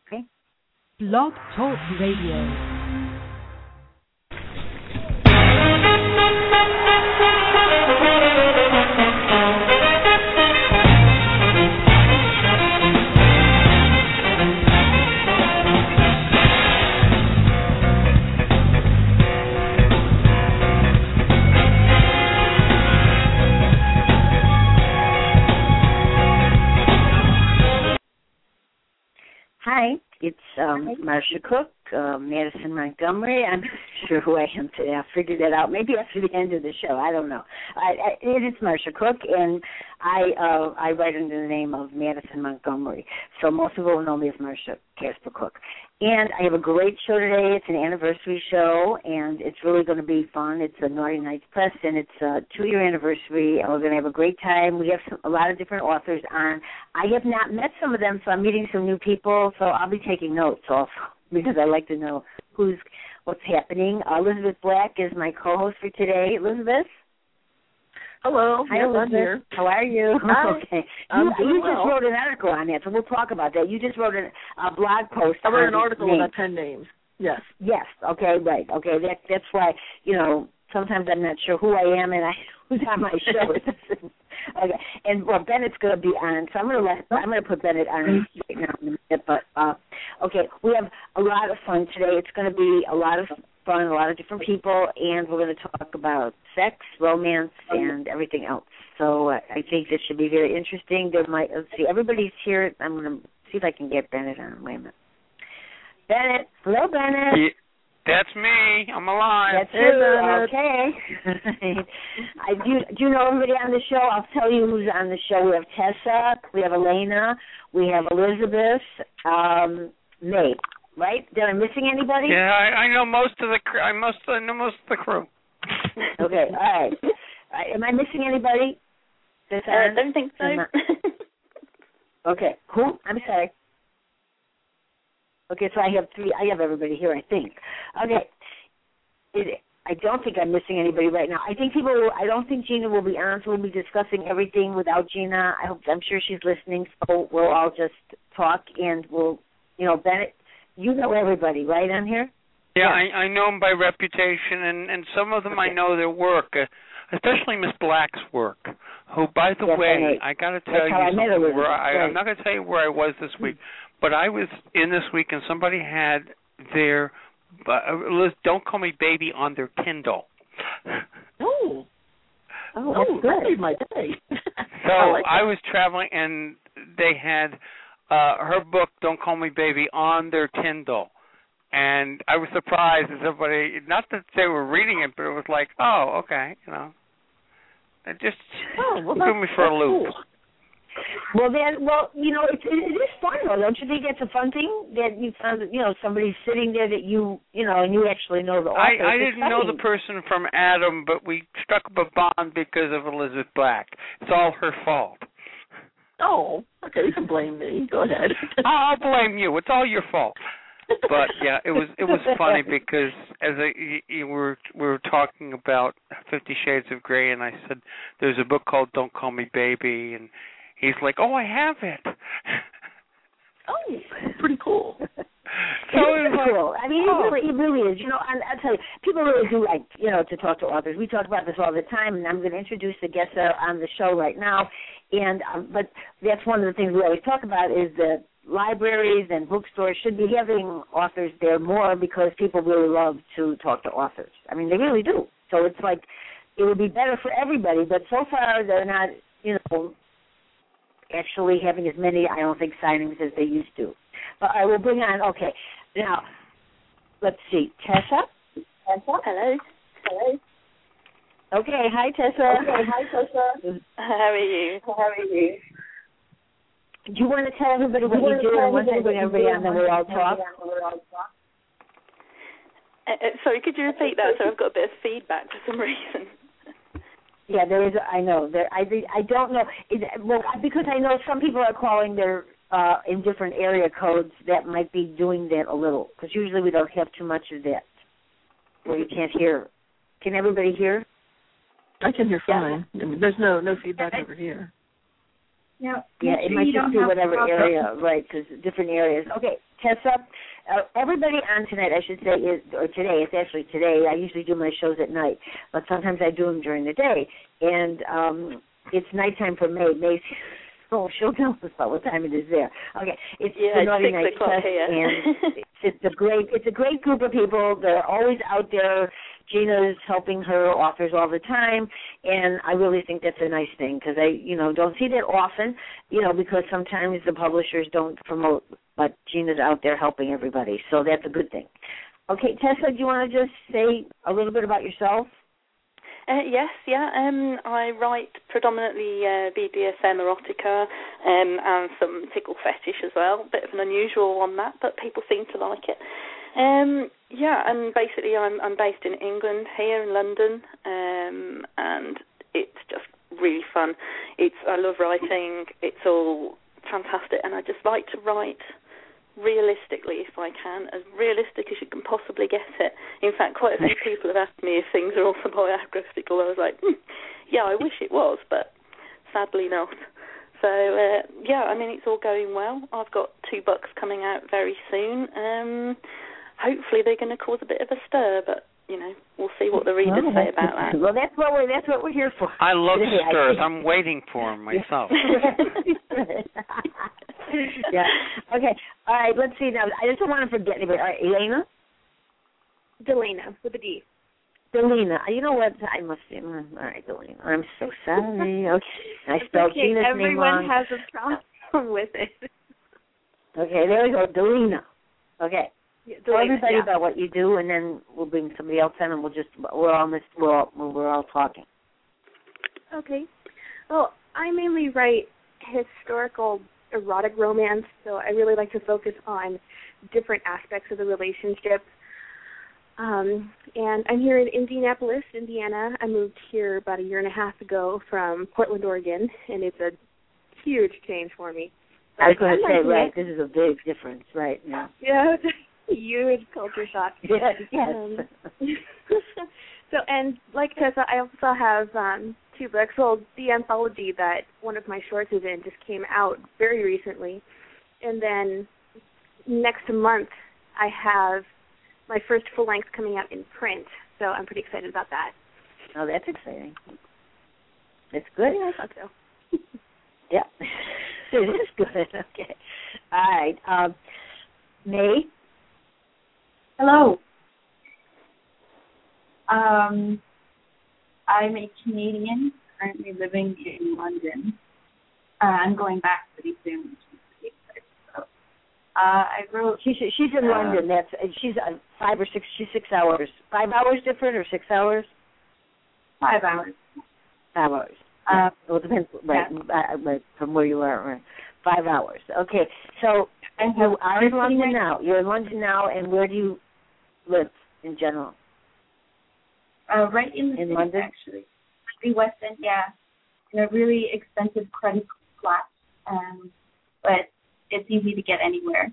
Okay. Blog Talk Radio. Hi, it's Marsha Cook, Madison Montgomery. I'm not sure who I am today. I'll figure that out maybe after the end of the show. I don't know. It is Marsha Cook, and I write under the name of Madison Montgomery. So most people will know me as Marsha Casper Cook. And I have a great show today. It's an anniversary show, and it's really going to be fun. It's a Naughty Nights Press, and it's a 2-year anniversary, and we're going to have a great time. We have a lot of different authors on. I have not met some of them, so I'm meeting some new people, so I'll be taking notes also because I like to know what's happening. Elizabeth Black is my co-host for today. Elizabeth? Hello. Hi, Elizabeth. I'm here. How are you? Hi. Okay. I'm You doing well. just wrote an article on that, so we'll talk about that. You just wrote a blog post. I wrote an on article names. about 10 names. Yes. Yes. Okay. Right. Okay. That's why sometimes I'm not sure who I am and who's on my show. Okay. And Bennett's going to be on, so I'm going to put Bennett on right now in a minute. But okay, we have a lot of fun today. It's going to be a lot of fun, a lot of different people, and we're going to talk about sex, romance, and everything else. So I think this should be very interesting. Let's see, everybody's here. I'm going to see if I can get Bennett on. Wait a minute. Bennett. Hello, Bennett. Yeah, that's me. I'm alive. That's you. Okay. Do you know everybody on the show? I'll tell you who's on the show. We have Tessa. We have Elena. We have Elizabeth. Nate. Right? Am I missing anybody? Yeah, I know most of the crew. I know most of the crew. Okay. All right. Am I missing anybody? I don't think so. Okay. Who? I'm sorry. Okay, so I have everybody here, I think. Okay. I don't think I'm missing anybody right now. I don't think Gina will be on, so we'll be discussing everything without Gina. I'm sure she's listening, so we'll all just talk, and Bennett, you know everybody, right, on here? Yeah. I know them by reputation, and some of them I know their work, especially Miss Black's work, who, by the way, I got to tell you something. I'm not going to tell you where I was this week, but I was in this week, and somebody had their Don't Call Me Baby on their Kindle. Oh, that's good. That made my day. So I was traveling, and they had her book, Don't Call Me Baby, on their Kindle. And I was surprised as everybody, not that they were reading it, but it was like, oh, okay, It just threw me for a loop. Cool. Well, it is fun, though. Don't you think it's a fun thing that you found that, somebody's sitting there that and you actually know the author? I didn't know the person from Adam, but we struck up a bond because of Elizabeth Black. It's all her fault. Oh, okay, you can blame me. Go ahead. I'll blame you. It's all your fault. But yeah, it was funny because we were talking about 50 Shades of Grey, and I said there's a book called Don't Call Me Baby, and he's like, oh, I have it. Oh, pretty cool. So it's cool. I mean, it really is. I'll tell you, people really do like, to talk to authors. We talk about this all the time, and I'm going to introduce the guests on the show right now. And but that's one of the things we always talk about is that libraries and bookstores should be having authors there more because people really love to talk to authors. I mean, they really do. So it's like it would be better for everybody, but so far they're not, actually having as many, I don't think, signings as they used to. But I will bring on, okay, now, let's see, Tessa? Hello. Okay, hi, Tessa. How are you? Do you want to tell everybody what you do, and once I bring everybody on, then we'll all talk? Sorry, could you repeat that? So I've got a bit of feedback for some reason. Yeah, there is. I know. I don't know. Because I know some people are calling their in different area codes that might be doing that a little. Because usually we don't have too much of that where you can't hear. Can everybody hear? I can hear fine. Yeah. I mean, there's no feedback over here. Yeah, it might just be whatever area, right, because different areas. Okay, Tessa, everybody on tonight, I should say, today, it's actually today. I usually do my shows at night, but sometimes I do them during the day. And it's nighttime for May. May's, she'll tell us about what time it is there. Okay, it's the Naughty Night Test, and it's a great group of people. They're always out there. Gina's helping her authors all the time, and I really think that's a nice thing because I, don't see that often, because sometimes the publishers don't promote, but Gina's out there helping everybody, so that's a good thing. Okay, Tessa, do you want to just say a little bit about yourself? Yes, I write predominantly BDSM erotica and some tickle fetish as well. Bit of an unusual one, that, but people seem to like it. And basically I'm based in England, here in London, and it's just really fun. I love writing. It's all fantastic, and I just like to write realistically, if I can, as realistic as you can possibly get it. In fact, quite a few people have asked me if things are autobiographical. I was like, yeah, I wish it was, but sadly not. So, it's all going well. I've got 2 books coming out very soon. Hopefully they're going to cause a bit of a stir, but, we'll see what the readers say about that. Well, that's what we're here for. I love stirs. I'm waiting for them myself. Yeah. Okay. All right, let's see now. I just don't want to forget anybody. All right, Elena? Delena, with a D. Delena. You know what? I must be. All right, Delena. I'm so sorry. Okay. I spelled Gina's name wrong. Everyone has a problem with it. Okay, there we go. Delena. Okay. Yeah, Tell everybody about what you do, and then we'll bring somebody else in, and we're all talking. Okay. Well, I mainly write historical erotic romance, so I really like to focus on different aspects of the relationship. And I'm here in Indianapolis, Indiana. I moved here about 1.5 years ago from Portland, Oregon, and it's a huge change for me. I was going to say, right, this is a big difference, right? Yeah. Yeah. Huge culture shock. Yes. So, and like Tessa, I also have 2 books. Well, the anthology that one of my shorts is in just came out very recently. And then next month, I have my first full length coming out in print. So I'm pretty excited about that. Oh, that's exciting. That's good. Yeah, I thought so. Yeah. It is good. Okay. All right. May? Hello. I'm a Canadian, currently living in London. I'm going back pretty soon. So, I wrote. She's in London. She's 5 or 6. She's 6 hours. 5 hours different or 6 hours? 5 hours. 5 hours. Well, it depends, right, from where you are. Right. 5 hours. Okay. So you are in London now. You're in London now, and where do you live in general? Right in the city, London? Actually. The West End, yeah. In a really expensive credit flat, but it's easy to get anywhere.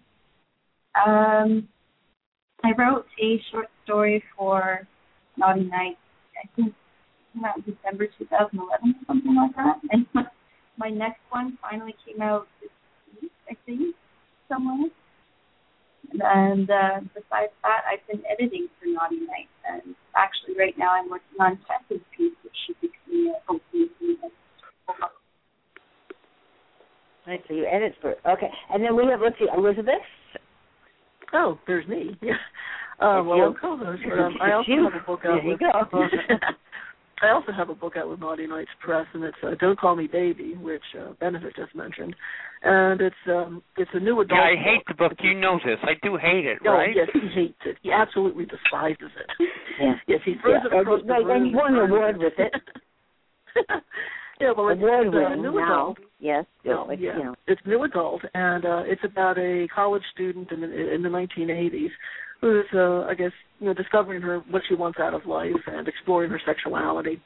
I wrote a short story for Naughty Night, I think around December 2011 or something like that. And my next one finally came out this week, I think, somewhere. And besides that, I've been editing for Naughty Night. And actually right now I'm working on Tessa's piece, which should be coming out hopefully in the next month. Right, so you edit for okay. And then we have, let's see, Elizabeth. Oh, there's me. Yeah. Well, co-host. I also have a book out. There you go. I also have a book out with Naughty Nights Press, and it's Don't Call Me Baby, which Benefit just mentioned, and it's a new adult. Yeah, I hate the book. You know this. I do hate it, no, right? Yes, he hates it. He absolutely despises it. Yeah. Yes, he throws it across the room. And he won an award with it. Yeah, well, it's a new adult. Yes. No, yeah. You know. It's new adult, and it's about a college student in the 1980s who's, I guess, discovering what she wants out of life and exploring her sexuality.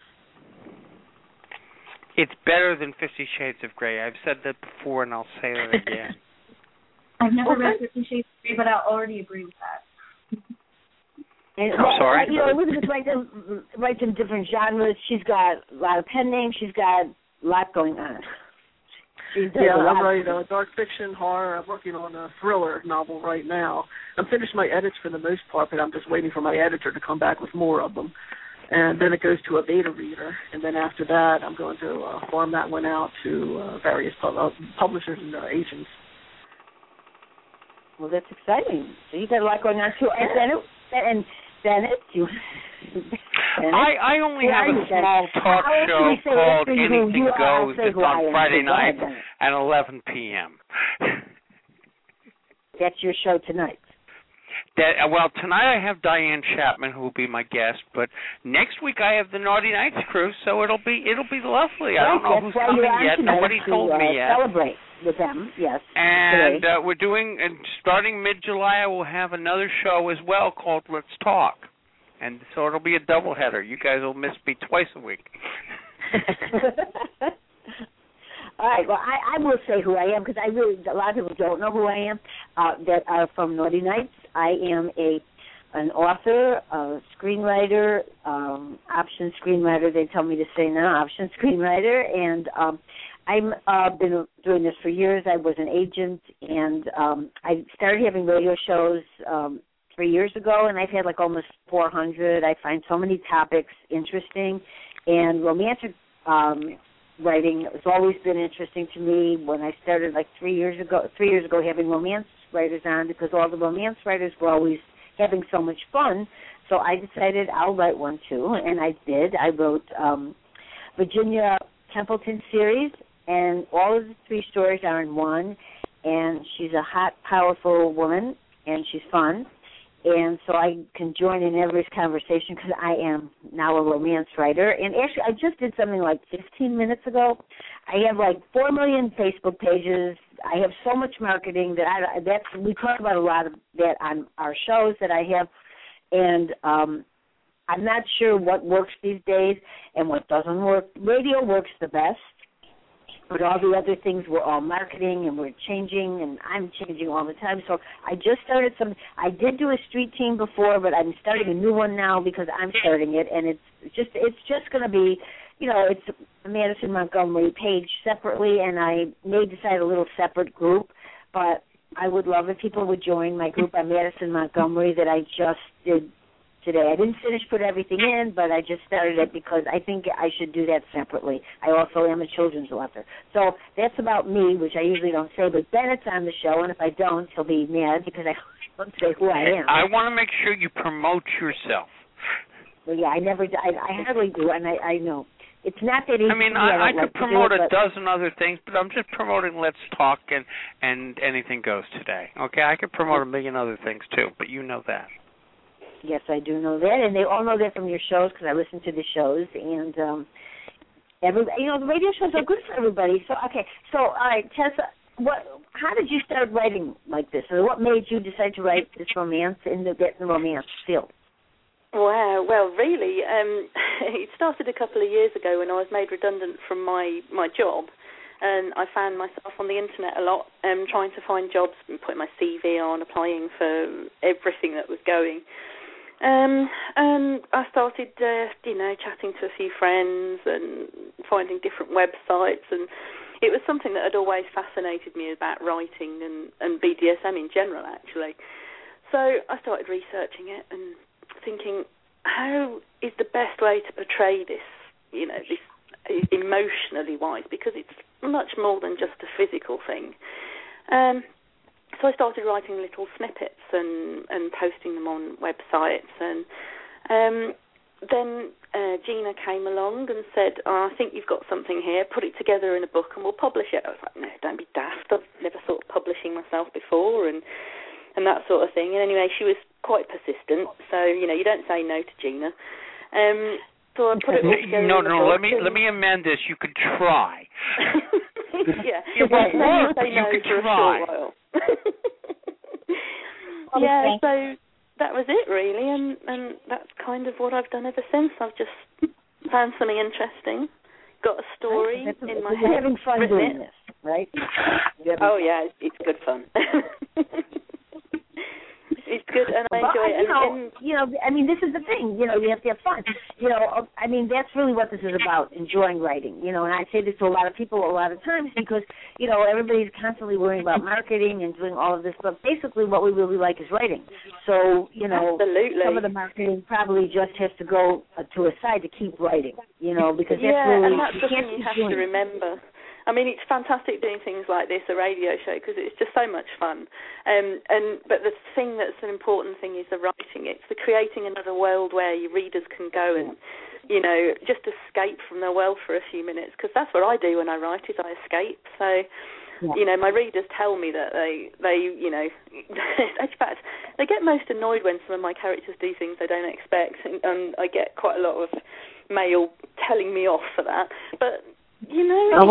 It's better than 50 Shades of Grey. I've said that before, and I'll say that again. I've never read 50 Shades of Grey, but I already agree with that. And, I'm sorry. Elizabeth writes in different genres. She's got a lot of pen names. She's got a lot going on. I write dark fiction, horror. I'm working on a thriller novel right now. I'm finished my edits for the most part, but I'm just waiting for my editor to come back with more of them. And then it goes to a beta reader, and then after that, I'm going to farm that one out to various publishers and agents. Well, that's exciting. So you got a lot going on too. And Bennett, I only have a small talk show called Anything Goes. It's on Friday night at 11 p.m. That's your show tonight. Well, tonight I have Diane Chapman, who will be my guest, but next week I have the Naughty Nights crew, so it'll be lovely. I don't know who's coming yet. Nobody told me yet. Celebrate with them, yes. And we're doing, and starting mid-July, I will have another show as well called Let's Talk, and so it'll be a doubleheader. You guys will miss me twice a week. All right. Well, I will say who I am because a lot of people don't know who I am that are from Naughty Nights. I am an author, a screenwriter, option screenwriter. They tell me to say now, option screenwriter, and I've been doing this for years. I was an agent, and I started having radio shows 3 years ago, and I've had like almost 400. I find so many topics interesting, and romantic writing has always been interesting to me. When I started like 3 years ago having romance writers on, because all the romance writers were always having so much fun, so I decided I'll write one too, and I did. I wrote Virginia Templeton series, and all of the 3 stories are in one, and she's a hot, powerful woman, and she's fun. And so I can join in everybody's conversation because I am now a romance writer. And actually, I just did something like 15 minutes ago. I have like 4 million Facebook pages. I have so much marketing that we talk about a lot of that on our shows that I have. And I'm not sure what works these days and what doesn't work. Radio works the best. But all the other things were all marketing, and we're changing, and I'm changing all the time. So I just started I did do a street team before, but I'm starting a new one now because I'm starting it, and it's just going to be, it's a Madison Montgomery page separately, and I may decide a little separate group, but I would love if people would join my group on Madison Montgomery that I just did today. I didn't put everything in, but I just started it because I think I should do that separately. I also am a children's author. So that's about me, which I usually don't say, but Bennett's on the show, and if I don't, he'll be mad because I don't say who I am. I want to make sure you promote yourself. Well, yeah, I hardly do, and I know. It's not that easy. I mean, I could promote a dozen other things, but I'm just promoting Let's Talk and Anything Goes today. Okay, I could promote a million other things too, but you know that. Yes, I do know that, and they all know that from your shows because I listen to the shows, and the radio shows are good for everybody. So, okay, all right, Tessa, how did you start writing like this? Or what made you decide to write this romance in the romance field? Wow, well, really, it started a couple of years ago when I was made redundant from my job, and I found myself on the internet a lot, trying to find jobs and putting my CV on, applying for everything that was going. And I started, chatting to a few friends and finding different websites, and it was something that had always fascinated me about writing and BDSM in general, actually. So I started researching it and thinking, how is the best way to portray this, this emotionally wise, because it's much more than just a physical thing. So I started writing little snippets and posting them on websites, and then Gina came along and said, I think you've got something here, put it together in a book and we'll publish it. I was like, no, don't be daft, I've never thought of publishing myself before, and that sort of thing. And anyway, she was quite persistent, so, you don't say no to Gina. So I put it all together in a book. Let me amend this. You could try. Yeah. It won't work, but you could try. Yeah, so that was it really, and that's kind of what I've done ever since. I've just found something interesting, got a story in my head. You're having fun doing this, right? Oh yeah, it's good fun. It's good, and I enjoy it. I mean, this is the thing. You have to have fun. I mean, that's really what this is about, enjoying writing. And I say this to a lot of people a lot of times because, everybody's constantly worrying about marketing and doing all of this, but basically what we really like is writing. So, Absolutely. some of the marketing probably just has to go to a side to keep writing, because that's really... and that's the thing you have to remember. I mean, it's fantastic doing things like this, a radio show, because it's just so much fun. But the thing that's an important thing is the writing. It's the creating another world where your readers can go and, just escape from their world for a few minutes, because that's what I do when I write, is I escape. So, my readers tell me that they in fact, they get most annoyed when some of my characters do things they don't expect, and I get quite a lot of mail telling me off for that. But no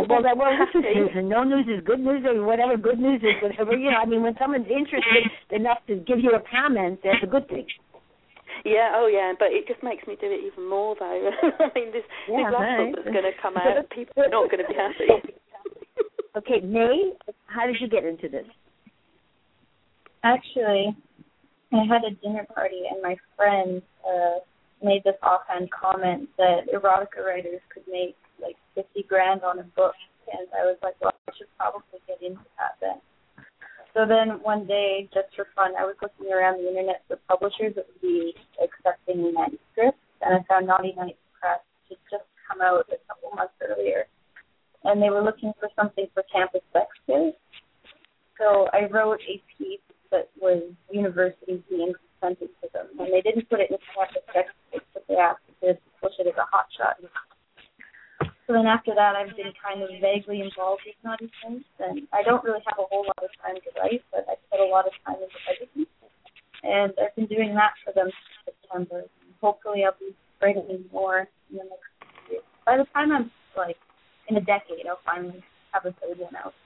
news is good news, or whatever good news is, whatever. I mean, when someone's interested enough to give you a comment, that's a good thing. Yeah, but it just makes me do it even more, though. I mean, this last book that's going to come out, people are not going to be happy. Okay, May, how did you get into this? Actually, I had a dinner party, and my friend made this offhand comment that erotica writers could make like $50,000 on a book, and I was like, well, I should probably get into that then. So then one day, just for fun, I was looking around the internet for publishers that would be accepting manuscripts, and I found Naughty Nights Press, which had just come out a couple months earlier, and they were looking for something for campus sex kids. So I wrote a piece that was university themed presented to them, and they didn't put it in campus sex kids, but they asked to push it as a hotshot. So then after that, I've been kind of vaguely involved with Naughty Nights, and I don't really have a whole lot of time to write, but I put a lot of time into editing, and I've been doing that for them since September. Hopefully I'll be writing more in the next year. By the time I'm, in a decade, I'll finally have a third one out.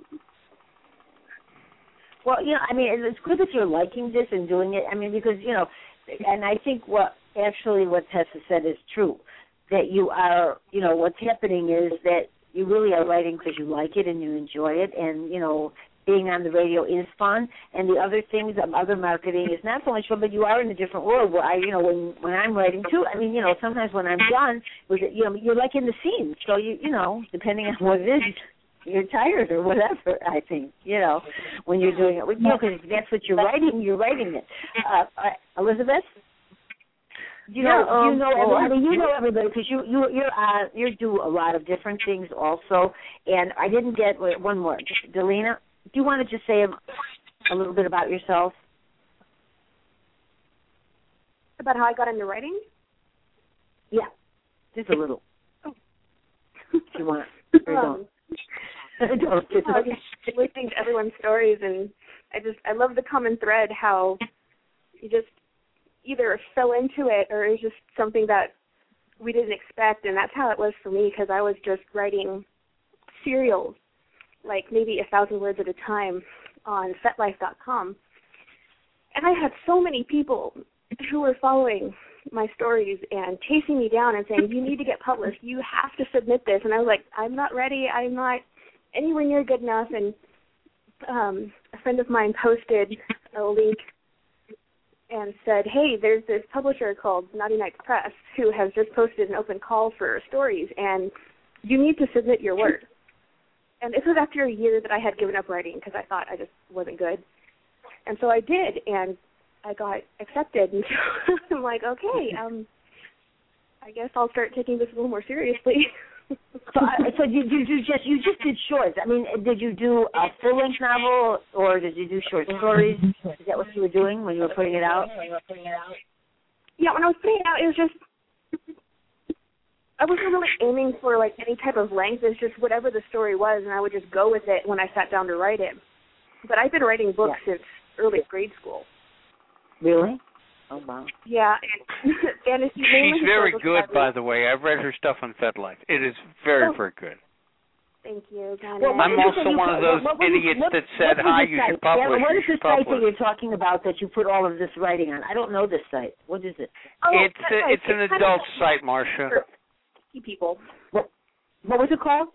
Well, I mean, it's good that you're liking this and doing it. I mean, because, and I think what Tessa said is true. That you are, what's happening is that you really are writing because you like it and you enjoy it, and, being on the radio is fun, and the other things, other marketing is not so much fun, but you are in a different world where when I'm writing too, I mean, sometimes when I'm done, you're like in the scene, so depending on what it is, you're tired or whatever, I think, when you're doing it, because that's what you're writing it. Elizabeth? You know everybody because you do a lot of different things also. And I didn't get one more. Delina, do you want to just say a little bit about yourself? About how I got into writing? Yeah, just a little. Oh. If you want, or don't. Listening to everyone's stories, and I love the common thread how you just either fell into it or it was just something that we didn't expect, and that's how it was for me, because I was just writing serials, like maybe 1,000 words at a time on FetLife.com, and I had so many people who were following my stories and chasing me down and saying, you need to get published, you have to submit this, and I was like, I'm not ready, I'm not anywhere near good enough, and a friend of mine posted a link and said, hey, there's this publisher called Naughty Nights Press who has just posted an open call for stories, and you need to submit your work. And this was after a year that I had given up writing because I thought I just wasn't good. And so I did, and I got accepted. And so I'm like, okay, I guess I'll start taking this a little more seriously. So you just did shorts. I mean, did you do a full-length novel, or did you do short stories? Is that what you were doing when you were putting it out? Yeah, when I was putting it out, it was just, I wasn't really aiming for, any type of length. It's just whatever the story was, and I would just go with it when I sat down to write it. But I've been writing books since early grade school. Really? Oh, wow. Yeah. And she's very good, by the way. I've read her stuff on FetLife. It is very, very good. Thank you. Well, I'm also one of those idiots that said, hi, you should publish. What is the site that you're talking about that you put all of this writing on? I don't know this site. What is it? It's an adult site, Marcia. People. What was it called?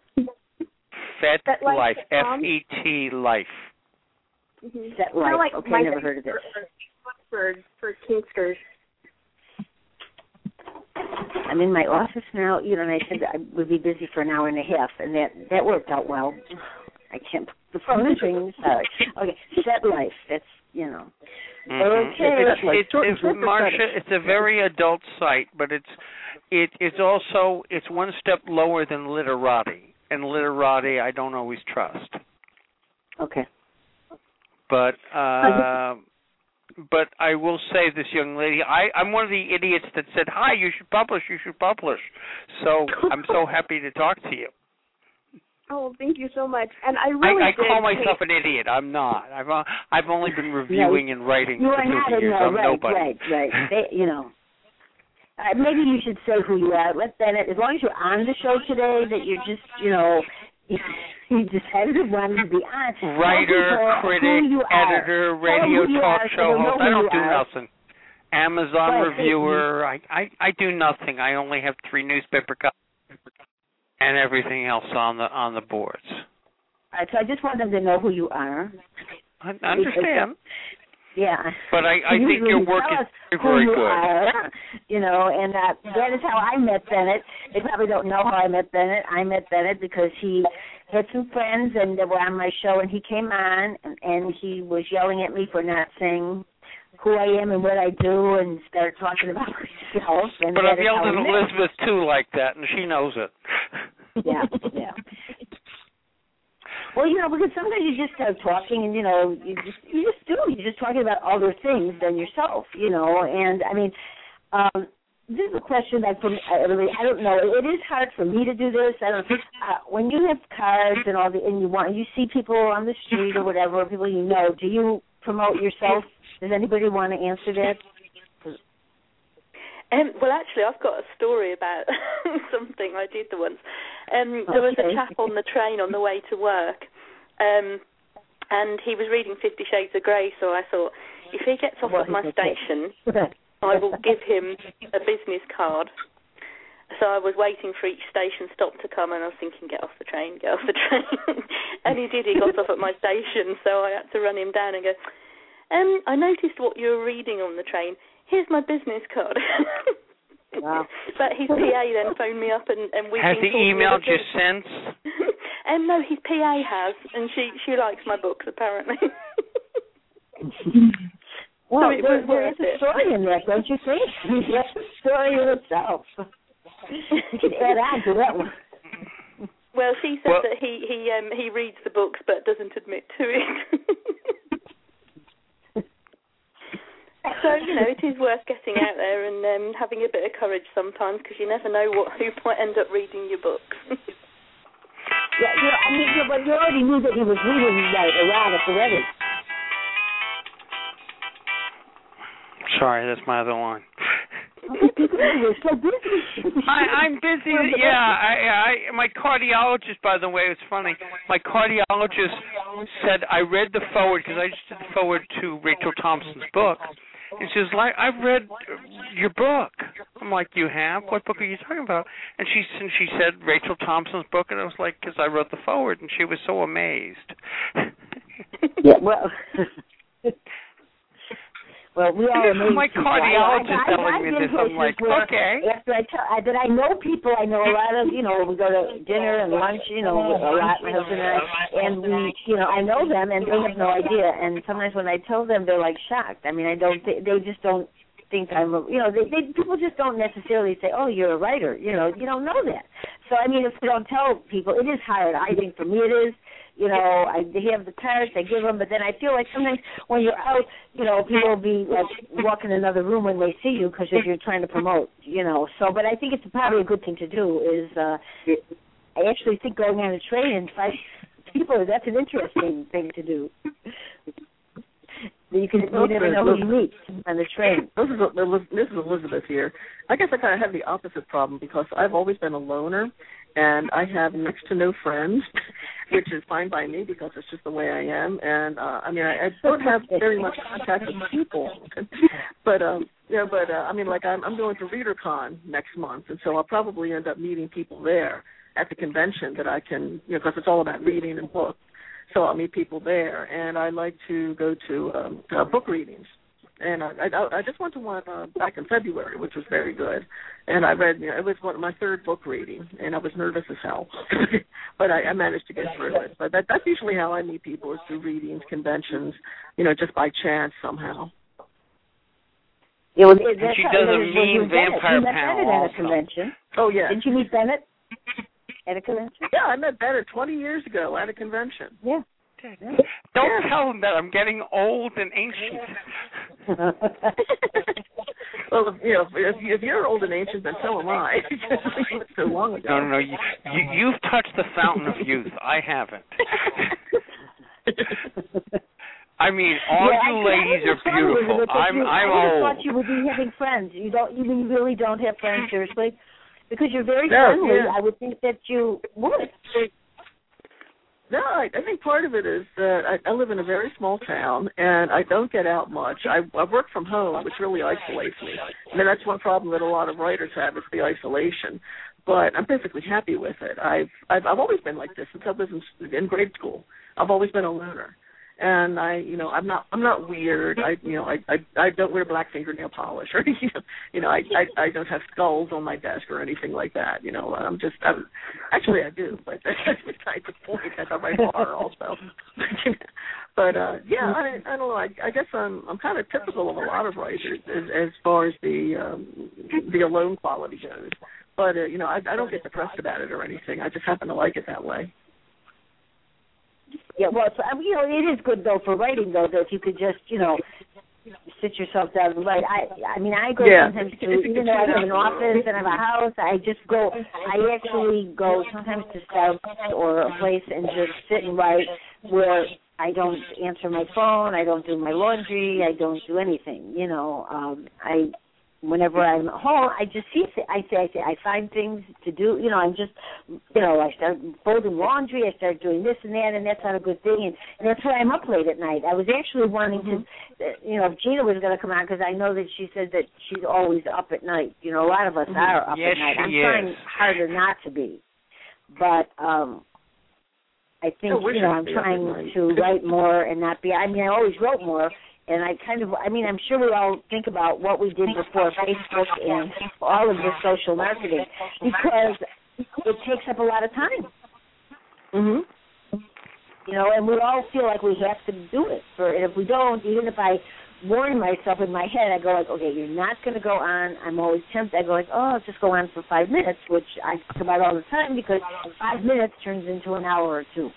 FetLife. FET Life. FetLife. Okay, never heard of it. in my office now, you know, and I said I would be busy for an hour and a half, and that worked out well. I can't. The phone is ringing. Sorry. Okay, Set Life. That's, you know. Okay. It's Marcia. It's a very adult site, but it's also one step lower than literati, and literati I don't always trust. Okay. But I will say, this young lady, I'm one of the idiots that said, "Hi, you should publish. So I'm so happy to talk to you. Oh, thank you so much. And I call myself an idiot. I'm not. I've only been reviewing and writing for 50 years. I'm nobody. Right. You know. Maybe you should say who you are. Let Bennett, as long as you're on the show today, that you're just, you know, you decided to want to be on. Writer, critic, editor, radio talk show host. I don't do nothing. Amazon reviewer. I do nothing. I only have 3 newspaper copies and everything else on the boards. All right, so I just want them to know who you are. I understand. Yeah. But I think your work is very good. Are, you know, and that is how I met Bennett. They probably don't know how I met Bennett. I met Bennett because he had some friends and they were on my show, and he came on and he was yelling at me for not saying who I am and what I do, and started talking about myself. And but I've yelled at Elizabeth too like that, and she knows it. Yeah. Well, you know, because sometimes you just start talking, and you know, you just do. You're just talking about other things than yourself, you know. And I mean, this is a question that I don't know. It is hard for me to do this. I don't. When you have cards and all and you see people on the street or whatever, people you know, do you promote yourself? Does anybody want to answer that? Well, actually, I've got a story about something I did once. There was a chap on the train on the way to work, and he was reading 50 Shades of Grey, so I thought, if he gets off at my station, I will give him a business card. So I was waiting for each station stop to come, and I was thinking, get off the train. And he did. He got off at my station, so I had to run him down and go, I noticed what you were reading on the train. Here's my business card. Wow. But his PA then phoned me up and we... Has he emailed you since? No, his PA has, and she likes my books, apparently. Well, so there's a story in there, don't you think? That's a story in itself. You can add on to that one. Well, she said that he reads the books but doesn't admit to it. So, you know, it is worth getting out there and having a bit of courage sometimes, because you never know who might end up reading your books. Yeah, but you already knew that he was reading erotic already. Sorry, that's my other line. You're so busy. I'm busy. Yeah, my cardiologist, by the way, it's funny. My cardiologist said I read the forward, because I just did the forward to Rachel Thompson's book. And she was like, I've read your book. I'm like, you have? What book are you talking about? And she said Rachel Thompson's book, and I was like, because I wrote the forward, and she was so amazed. Yeah, well... Well, we all amazed. My cardiologist telling me this. I'm like, okay. After I know people, I know a lot of, you know, we go to dinner and lunch, you know, a lot, my husband and I, and we, you know, I know them and they have no idea. And sometimes when I tell them, they're like shocked. I mean, they just don't think I'm, you know, people just don't necessarily say, oh, you're a writer. You know, you don't know that. So, I mean, if you don't tell people, it is hard. I think for me it is. You know, they have the cards, I give them, but then I feel like sometimes when you're out, you know, people will be like walk in another room when they see you because you're trying to promote, you know. So, but I think it's probably a good thing to do is I actually think going on a train and fight people, that's an interesting thing to do. You never know who you meet on the train. This is Elizabeth here. I guess I kind of have the opposite problem because I've always been a loner, and I have next to no friends, which is fine by me because it's just the way I am. And I mean, I don't have very much contact with people, but I mean, like I'm going to ReaderCon next month, and so I'll probably end up meeting people there at the convention that I can, you know, because it's all about reading and books. So I'll meet people there, and I like to go to book readings. And I just went to one back in February, which was very good. And I read, it was my third book reading, and I was nervous as hell, but I managed to get through it. But that's usually how I meet people, is through readings, conventions, just by chance somehow. Yeah, well, and she does a mean vampire panel also. At a convention. Oh, yeah. Did you meet Bennett at a convention? Yeah, I met Bennett 20 years ago at a convention. Yeah. Don't tell him that I'm getting old and ancient. Well, if you're old and ancient, then so am I. It's so long ago. No. You've touched the fountain of youth. I haven't. I mean, all you ladies are beautiful. I'm old. I thought you would be having friends. You really don't have friends, seriously, because you're very friendly. Yeah. I would think that you would. No, I think part of it is that I live in a very small town, and I don't get out much. I work from home, which really isolates me. I mean, that's one problem that a lot of writers have, is the isolation. But I'm perfectly happy with it. I've always been like this since I was in grade school. I've always been a loner. And I'm not weird. I don't wear black fingernail polish, or I don't have skulls on my desk or anything like that. Actually I do, but that's besides the point. I write horror also. But I don't know. I guess I'm kind of typical of a lot of writers as far as the alone quality goes. But I don't get depressed about it or anything. I just happen to like it that way. Yeah, well, it is good, though, for writing, though, that if you could just, sit yourself down and write. I go sometimes to, even though I have an office and I have a house, I actually go sometimes to Starbucks or a place and just sit and write, where I don't answer my phone, I don't do my laundry, I don't do anything, whenever I'm home, I just I find things to do. I'm just, I start folding laundry, I start doing this and that, and that's not a good thing. And that's why I'm up late at night. I was actually wanting to, if Gina was going to come on, because I know that she said that she's always up at night. A lot of us are up at night. I'm trying harder not to be. But I think, I'm trying to write more and not be. I always wrote more. And I'm sure we all think about what we did before Facebook and all of this social marketing, because it takes up a lot of time. Mm-hmm. And we all feel like we have to do it. And if we don't, even if I warn myself in my head, I go like, okay, you're not going to go on. I'm always tempted. I go like, I'll just go on for 5 minutes, which I talk about all the time, because 5 minutes turns into an hour or two.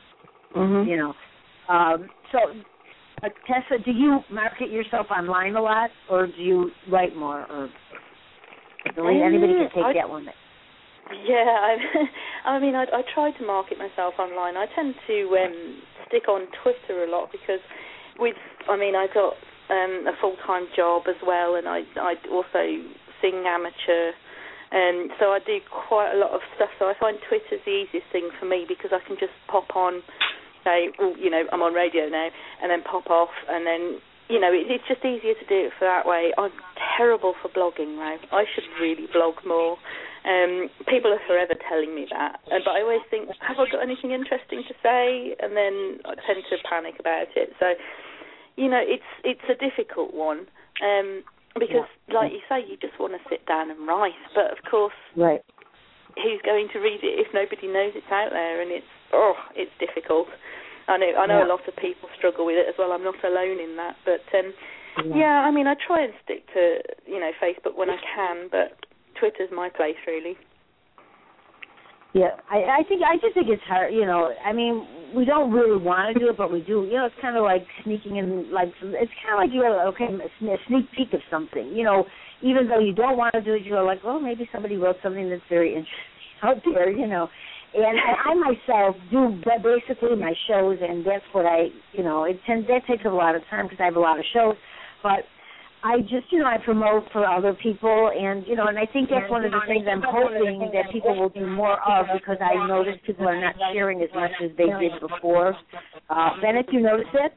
Mm-hmm. Tessa, do you market yourself online a lot, or do you write more? Or anybody can take that one. Yeah, I try to market myself online. I tend to stick on Twitter a lot, because I got a full-time job as well, and I also sing amateur, and so I do quite a lot of stuff. So I find Twitter's the easiest thing for me, because I can just pop on. Say, I'm on radio now, and then pop off, and then, it's just easier to do it for that way. I'm terrible for blogging now. I should really blog more. People are forever telling me that, but I always think, have I got anything interesting to say? And then I tend to panic about it. So, it's a difficult one, because, like you say, you just want to sit down and write, but of course, right. Who's going to read it if nobody knows it's out there? And it's difficult. I know a lot of people struggle with it as well. I'm not alone in that. But I try and stick to Facebook when I can, but Twitter's my place really. Yeah, I just think it's hard. We don't really want to do it, but we do. It's kind of like sneaking in. It's kind of like a sneak peek of something. Even though you don't want to do it, you're like, well, maybe somebody wrote something that's very interesting out there, And I myself do basically my shows, and that's what that takes a lot of time, because I have a lot of shows. But I just, I promote for other people, and I think that's one of the things I'm hoping that people will do more of, because I notice people are not sharing as much as they did before. Bennett, you notice it?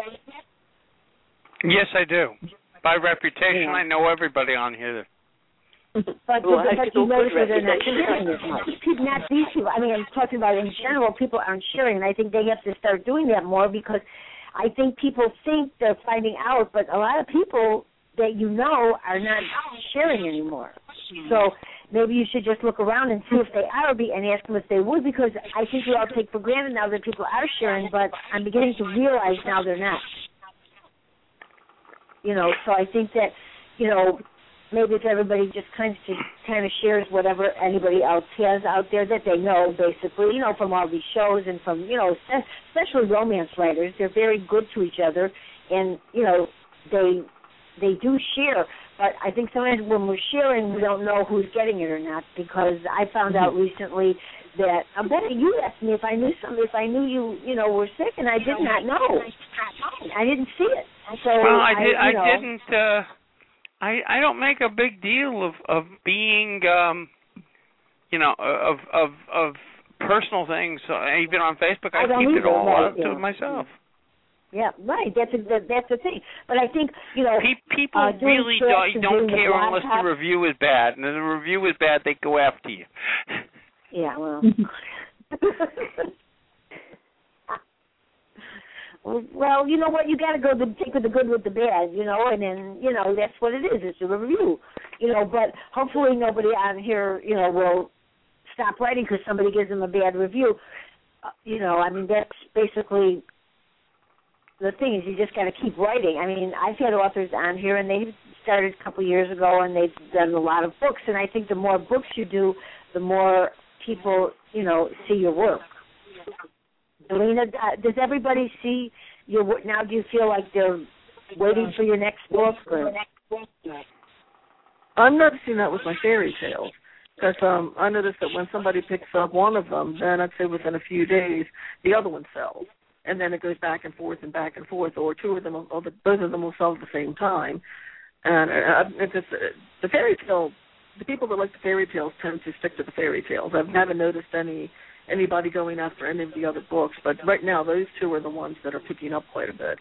Yes, I do. By reputation, I know everybody on here. But you notice that they're not sharing as much. Not these people. I'm talking about in general, people aren't sharing, and I think they have to start doing that more, because I think people think they're finding out, but a lot of people that you know are not sharing anymore. So maybe you should just look around and see if they are, and ask them if they would, because I think we all take for granted now that people are sharing, but I'm beginning to realize now they're not. So I think that, maybe if everybody just kind of shares whatever anybody else has out there that they know, basically, from all these shows and from, especially romance writers, they're very good to each other, and, they do share. But I think sometimes when we're sharing, we don't know who's getting it or not, because I found out recently that, Betty, you asked me if I knew you, were sick, and I did not know. I didn't see it. So well, I didn't. I don't make a big deal of being, of personal things. Even on Facebook, I keep it all to myself. Yeah, right. That's the thing. But I think, people really don't care unless the review is bad. And if the review is bad, they go after you. Yeah, well. Well, you know what? You got to go take the good with the bad, and then, that's what it is. It's a review, But hopefully nobody on here, will stop writing because somebody gives them a bad review. That's basically the thing is you just got to keep writing. I mean, I've had authors on here, and they started a couple of years ago, and they've done a lot of books. And I think the more books you do, the more people, see your work. Alina, does everybody see your work now? Do you feel like they're waiting for your next book? Or? I'm noticing that with my fairy tales, because I noticed that when somebody picks up one of them, then I'd say within a few days, the other one sells. And then it goes back and forth, or two of them, or both of them will sell at the same time. And the fairy tale, the people that like the fairy tales tend to stick to the fairy tales. I've never noticed anybody going after any of the other books, but right now those two are the ones that are picking up quite a bit.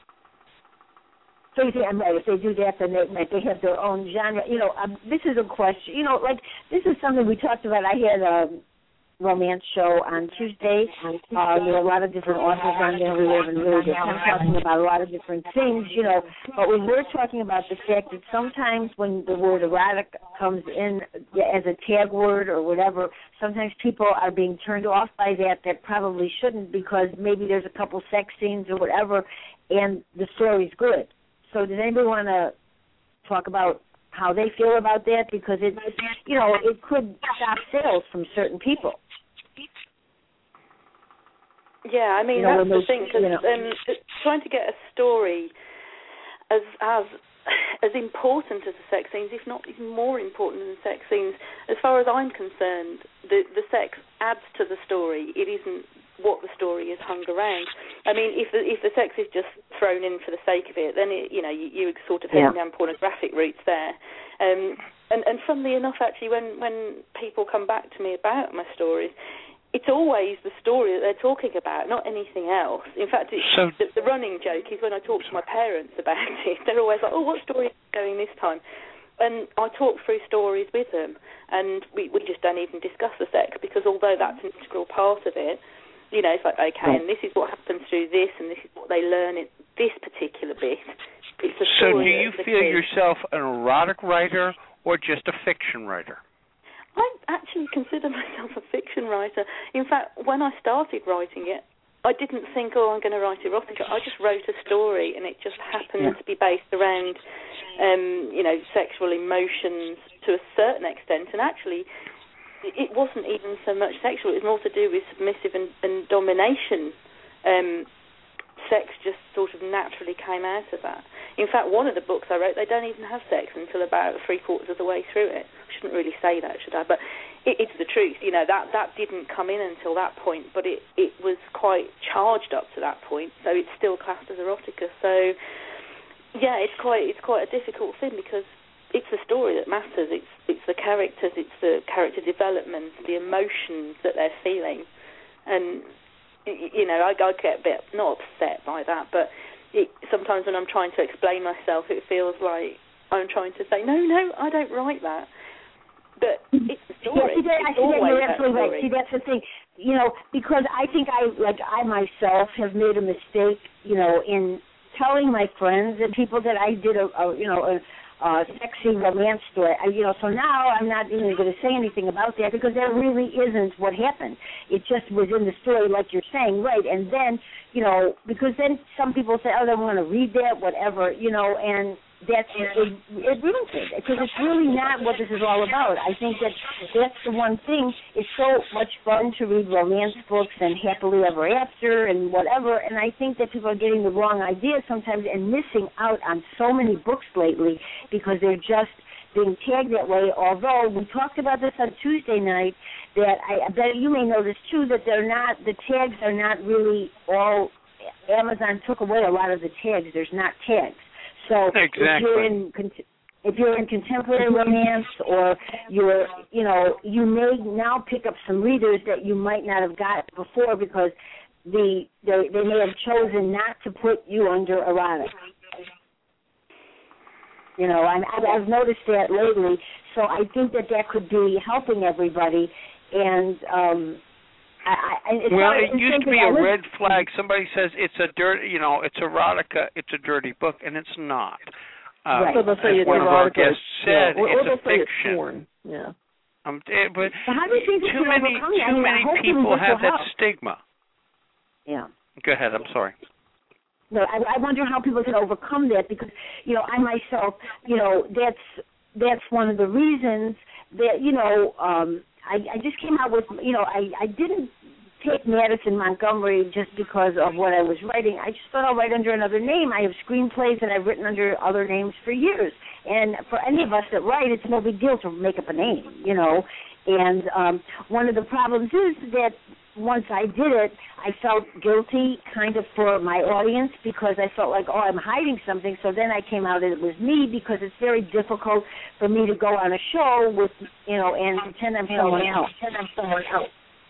So you think, if they do that, then they have their own genre. This is a question. This is something we talked about. I had a romance show on Tuesday. There were a lot of different authors on there. We were having really good time talking about a lot of different things, But we were talking about the fact that sometimes when the word erotic comes in as a tag word or whatever, sometimes people are being turned off by that probably shouldn't, because maybe there's a couple sex scenes or whatever, and the story's good. So does anybody want to talk about how they feel about that? Because it could stop sales from certain people. Yeah, I mean, that's the thing, because trying to get a story as important as the sex scenes, if not even more important than the sex scenes, as far as I'm concerned, the sex adds to the story. It isn't what the story is hung around. I mean, if the sex is just thrown in for the sake of it, then you're sort of heading down pornographic routes there. And funnily enough, actually, when people come back to me about my stories, it's always the story that they're talking about, not anything else. In fact, the running joke is when I talk to my parents about it, they're always like, oh, what story is going this time? And I talk through stories with them, and we just don't even discuss the sex, because although that's an integral part of it, it's like, okay, and this is what happens through this, and this is what they learn in this particular bit. It's a so story. Do you feel yourself an erotic writer or just a fiction writer? I actually consider myself a fiction writer. In fact, when I started writing it, I didn't think, I'm going to write erotica. I just wrote a story, and it just happened to be based around, sexual emotions to a certain extent. And actually, it wasn't even so much sexual. It was more to do with submissive and domination. Sex just sort of naturally came out of that. In fact, one of the books I wrote, they don't even have sex until about 3/4 of the way through it. I shouldn't really say that, should I? But it's the truth. That didn't come in until that point, but it was quite charged up to that point, so it's still classed as erotica. So, yeah, it's quite a difficult thing, because it's the story that matters. It's the characters, it's the character development, the emotions that they're feeling, and I get a bit not upset by that, but sometimes when I'm trying to explain myself, it feels like I'm trying to say, no, I don't write that. But it's the story. You're absolutely right. See, that's the thing. because I think I myself have made a mistake, in telling my friends and people that I did a sexy romance story. So now I'm not even going to say anything about that because that really isn't what happened. It just was in the story, like you're saying, right? And then, because then some people say, oh, they want to read that, whatever, and that's it ruins it because it's really not what this is all about. I think that's the one thing. It's so much fun to read romance books and happily ever after and whatever, and I think that people are getting the wrong idea sometimes and missing out on so many books lately because they're just being tagged that way, although we talked about this on Tuesday night, that I bet you may know this too, that the tags are not really all, Amazon took away a lot of the tags. There's not tags. So exactly. if you're in contemporary romance, or you may now pick up some readers that you might not have got before because they may have chosen not to put you under erotic. I've noticed that lately. So I think that could be helping everybody, and. It used to be a red flag. Somebody says it's a it's erotica, it's a dirty book, and it's not. Right. So they'll say as one of our guests said, it's a fiction. Porn. Yeah. but But how do you think too many people have that stigma. Yeah. Go ahead. I'm sorry. No, I wonder how people can overcome that because I myself, that's one of the reasons that I just came out with, I didn't take Madison Montgomery just because of what I was writing. I just thought I'll write under another name. I have screenplays that I've written under other names for years. And for any of us that write, it's no big deal to make up a name, And one of the problems is that once I did it, I felt guilty kind of for my audience because I felt like, I'm hiding something. So then I came out and it was me because it's very difficult for me to go on a show with, and pretend I'm someone else.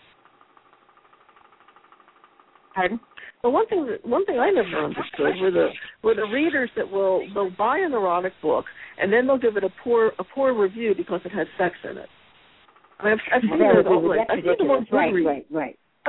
Pardon? Well, one thing I never understood were the readers that they'll buy an erotic book and then they'll give it a poor review because it has sex in it. I've seen it all. I've seen the ones right. I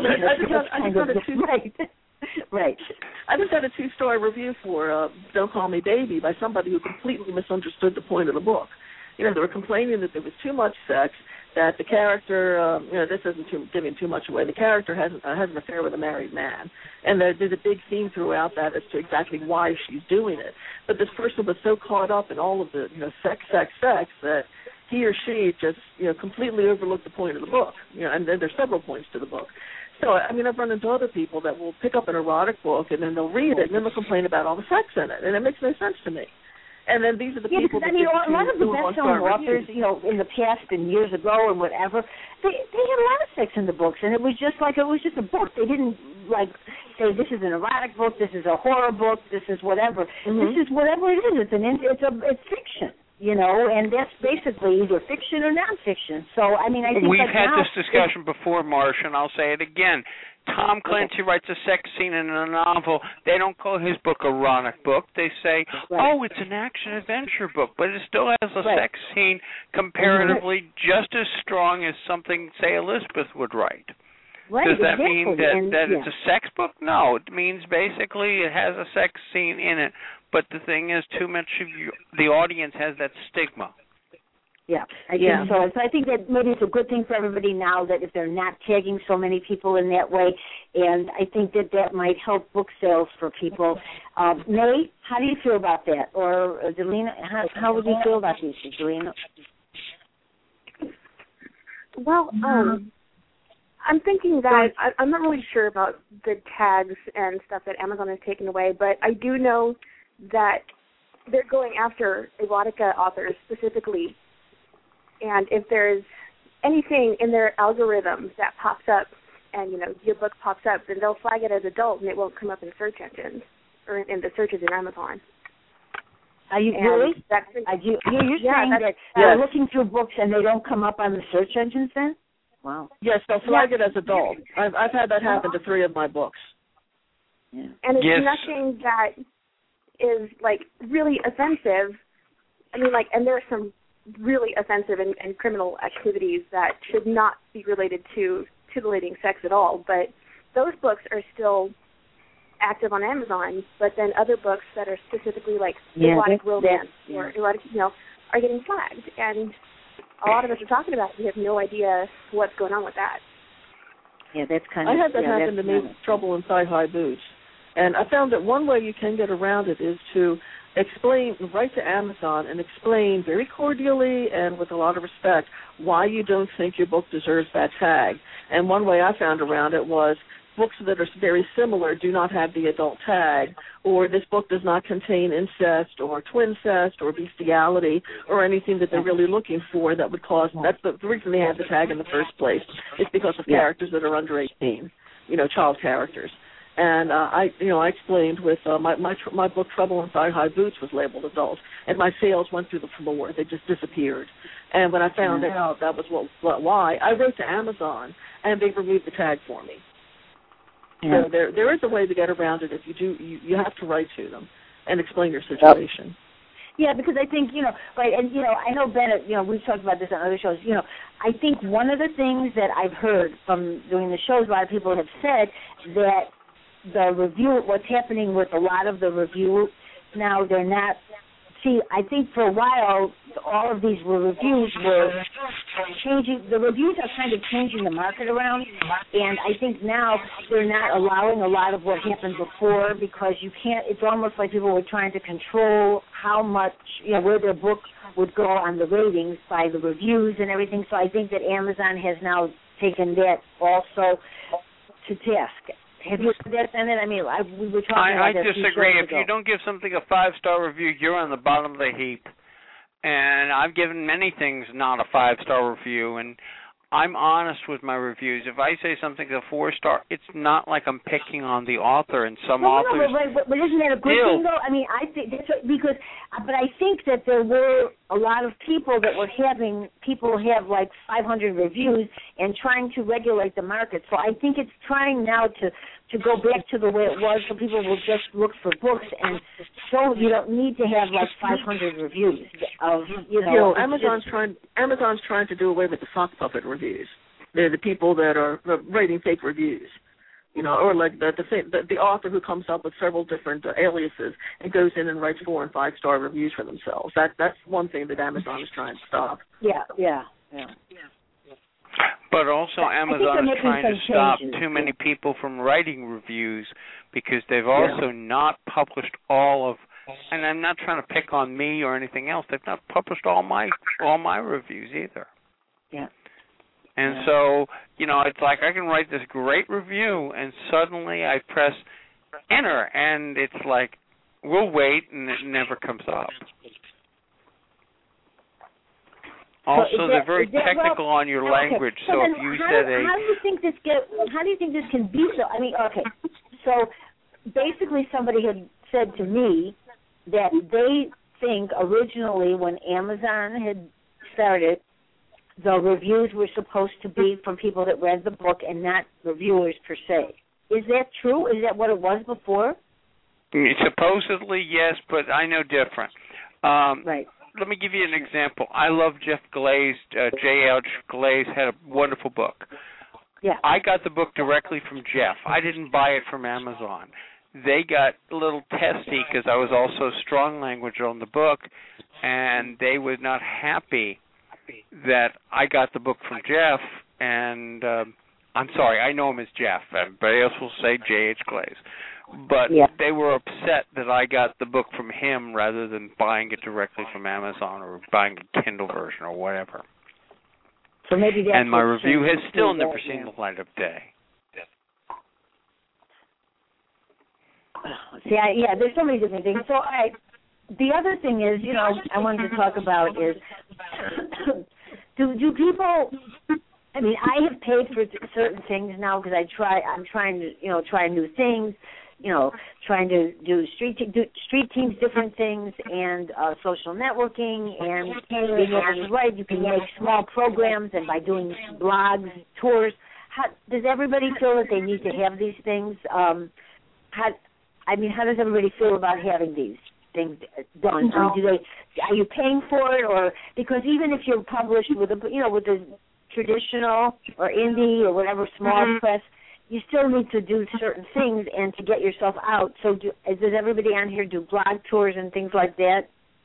just had a 2-star review for Don't Call Me Baby by somebody who completely misunderstood the point of the book. They were complaining that there was too much sex, that the character, this isn't giving too much away, the character has an affair with a married man. And there's a big theme throughout that as to exactly why she's doing it. But this person was so caught up in all of the, sex, that he or she just, completely overlooked the point of the book. And then there's several points to the book. So, I've run into other people that will pick up an erotic book and then they'll read it and then they'll complain about all the sex in it. And it makes no sense to me. And then these are the people that a lot of the best-selling authors, in the past and years ago and whatever, they had a lot of sex in the books, and it was just a book. They didn't say this is an erotic book, this is a horror book, this is whatever. Mm-hmm. This is whatever it is. It's fiction. And that's basically either fiction or nonfiction. So, I think we've had this discussion before, Marcia, and I'll say it again. Tom Clancy writes a sex scene in a novel. They don't call his book a erotic book. They say, it's an action-adventure book, but it still has a sex scene comparatively just as strong as something, say, Elizabeth would write. Right, Does that mean that it's a sex book? No, it means basically it has a sex scene in it. But the thing is, too much of the audience has that stigma. Yeah, I think so. So I think that maybe it's a good thing for everybody now that if they're not tagging so many people in that way, and I think that might help book sales for people. May, how do you feel about that? Or Delina, how would you feel about these, Delina? Well, I'm thinking that I'm not really sure about the tags and stuff that Amazon has taken away, but I do know that they're going after erotica authors specifically. And if there's anything in their algorithm that pops up and, your book pops up, then they'll flag it as adult and it won't come up in search engines or in the searches in Amazon. Are you really? You're saying that they're looking through books and they don't come up on the search engines then? Wow. Yes, they'll flag it as adult. I've had that happen to 3 of my books. Yeah. And it's nothing that is, really offensive. And there are some really offensive and criminal activities that should not be related to titillating sex at all, but those books are still active on Amazon, but then other books that are specifically like erotic romance or erotic, are getting flagged. And a lot of us are talking about it. We have no idea what's going on with that. Yeah, that's kind of... I had that happen to me with Trouble in Thigh-High Boots. And I found that one way you can get around it is to write to Amazon and explain very cordially and with a lot of respect why you don't think your book deserves that tag. And one way I found around it was books that are very similar do not have the adult tag, or this book does not contain incest or twincest or bestiality or anything that they're really looking for that would cause, that's the reason they have the tag in the first place. It's because of characters that are under 18, child characters. And I explained with my book Trouble in Thigh-High Boots was labeled adult, and my sales went through the floor. They just disappeared. And when I found out that was why, I wrote to Amazon, and they removed the tag for me. Yeah. So there is a way to get around it. If you have to write to them and explain your situation. Yeah, because I think, right, and, I know, Bennett, we've talked about this on other shows, I think one of the things that I've heard from doing the shows, a lot of people have said that the review, what's happening with a lot of the reviews now, they're not, I think for a while, all of these reviews were changing, the reviews are kind of changing the market around, and I think now they're not allowing a lot of what happened before because you can't, it's almost like people were trying to control how much, where their book would go on the ratings by the reviews and everything, so I think that Amazon has now taken that also to task. Have you heard that, Bennett? I mean, we were talking about that. I disagree. If you don't give something a 5-star review, you're on the bottom of the heap. And I've given many things not a 5-star review, and I'm honest with my reviews. If I say something's a 4-star, it's not like I'm picking on the author. And some authors, but isn't that a good thing, though? I mean, I think that's because, but I think that there were a lot of people that were people have like 500 reviews and trying to regulate the market. So I think it's trying now to go back to the way it was, so people will just look for books, and so you don't need to have like 500 reviews of Amazon's trying to do away with the sock puppet reviews. They're the people that are writing fake reviews, or like the author who comes up with several different aliases and goes in and writes 4- and 5-star reviews for themselves. That's one thing that Amazon is trying to stop. Yeah. But also Amazon is trying to stop too many people from writing reviews because they've also not published all of, and I'm not trying to pick on me or anything else, they've not published all my reviews either. Yeah. And so, it's like I can write this great review and suddenly I press enter and it's like, we'll wait, and it never comes up. Also, they're very technical on your language. So if you said how do you think this can be so? I mean, okay. So basically, somebody had said to me that they think originally when Amazon had started, the reviews were supposed to be from people that read the book and not reviewers per se. Is that true? Is that what it was before? Supposedly, yes, but I know different. Right. Let me give you an example. I love Jeff Glaze. J.H. Glaze had a wonderful book. Yeah. I got the book directly from Jeff. I didn't buy it from Amazon. They got a little testy because I was also strong language on the book, and they were not happy that I got the book from Jeff. And I'm sorry, I know him as Jeff. Everybody else will say J.H. Glaze. But they were upset that I got the book from him rather than buying it directly from Amazon or buying a Kindle version or whatever. So maybe that's and my review has still never seen the light of day. See, there's so many different things. So the other thing is, I wanted to talk about is, do people... I mean, I have paid for certain things now because I'm trying to, try new things, trying to do street teams, different things, and social networking, and being able to write. You can make small programs, and by doing blogs, tours. Does everybody feel that they need to have these things? How does everybody feel about having these things done? Are you paying for it, or because even if you're published with a, with a traditional or indie or whatever small press, you still need to do certain things and to get yourself out. So does everybody on here do blog tours and things like that?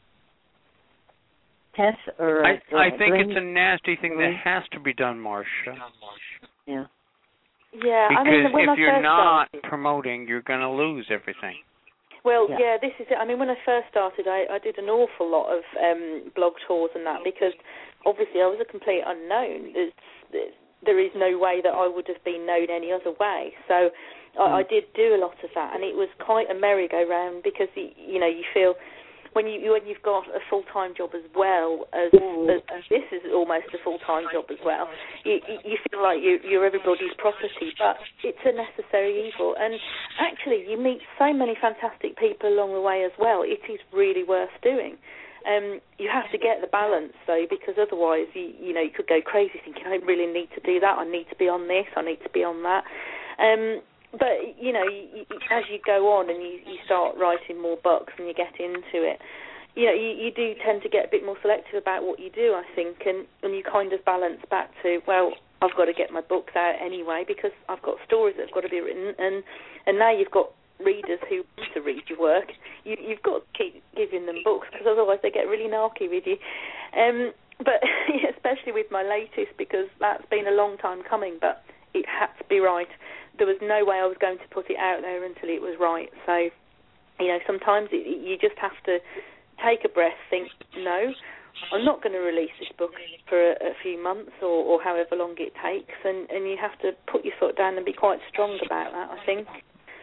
Tess? I think it's a nasty thing that has to be done, Marcia. Yeah. Yeah, because I mean, when if you're not promoting, you're going to lose everything. Well, this is it. I mean, when I first started, I did an awful lot of blog tours and that because obviously I was a complete unknown. There is no way that I would have been known any other way. So I did do a lot of that, and it was quite a merry-go-round because you feel when you've got a full-time job as well as this is almost a full-time job as well. You feel like you're everybody's property, but it's a necessary evil. And actually, you meet so many fantastic people along the way as well. It is really worth doing. You have to get the balance though, because otherwise you could go crazy thinking I really need to do that, I need to be on this, I need to be on that. But as you go on and you start writing more books and you get into it, you do tend to get a bit more selective about what you do, I think, and you kind of balance back to, well, I've got to get my books out anyway because I've got stories that have got to be written, and now you've got readers who want to read your work. You've got to keep giving them books because otherwise they get really narky with you. But especially with my latest, because that's been a long time coming, but it had to be right. There was no way I was going to put it out there until it was right. So, sometimes you just have to take a breath, think, no, I'm not going to release this book for a few months or however long it takes, and you have to put your foot down and be quite strong about that, I think.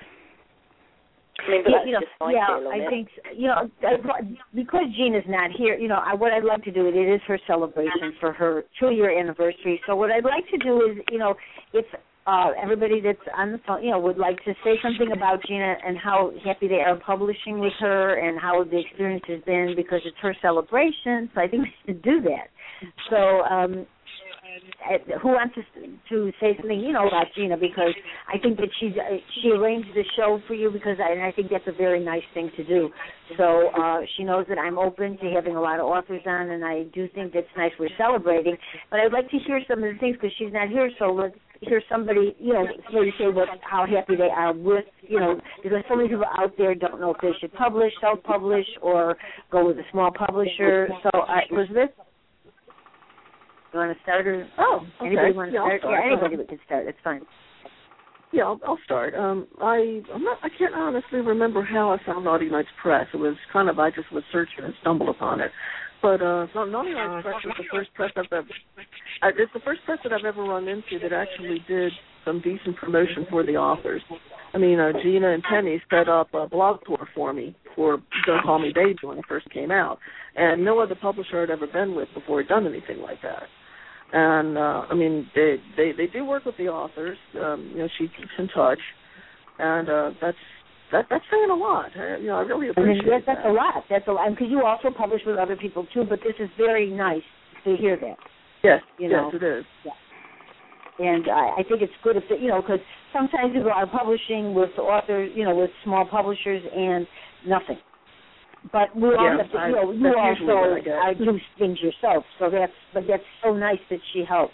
I mean, but that's just my feel on it. I think, because Gina's not here, what I'd like to do, it is her celebration for her 2-year anniversary. So what I'd like to do is, if everybody that's on the phone, would like to say something about Gina and how happy they are publishing with her and how the experience has been, because it's her celebration. So I think we should do that. So who wants to say something, about Gina? Because I think that she arranged the show for you because I think that's a very nice thing to do. So she knows that I'm open to having a lot of authors on, and I do think that's nice. We're celebrating. But I'd like to hear some of the things because she's not here, so let's hear somebody, maybe say how happy they are with, because so many people out there don't know if they should publish, self-publish, or go with a small publisher. So, Elizabeth? You want to start, or okay. Anybody want to start? Start. Yeah, anybody can start. It's fine. Yeah, I'll start. I can't honestly remember how I found Naughty Nights Press. It was kind of, I just was searching and stumbled upon it. But Naughty Nights Press was the first press it's the first press that I've ever run into that actually did some decent promotion for the authors. I mean, Gina and Penny set up a blog tour for me for Don't Call Me Baby when it first came out, and no other publisher I'd ever been with before had done anything like that. And I mean, they do work with the authors. She keeps in touch, and that's saying a lot. I really appreciate that. That's a lot. That's a lot, because you also publish with other people too. But this is very nice to hear that. Yes, yes, it is. Yeah. And I think it's good if because sometimes people are publishing with authors, with small publishers, and nothing. But we also, you also do things yourself. So that's so nice that she helps.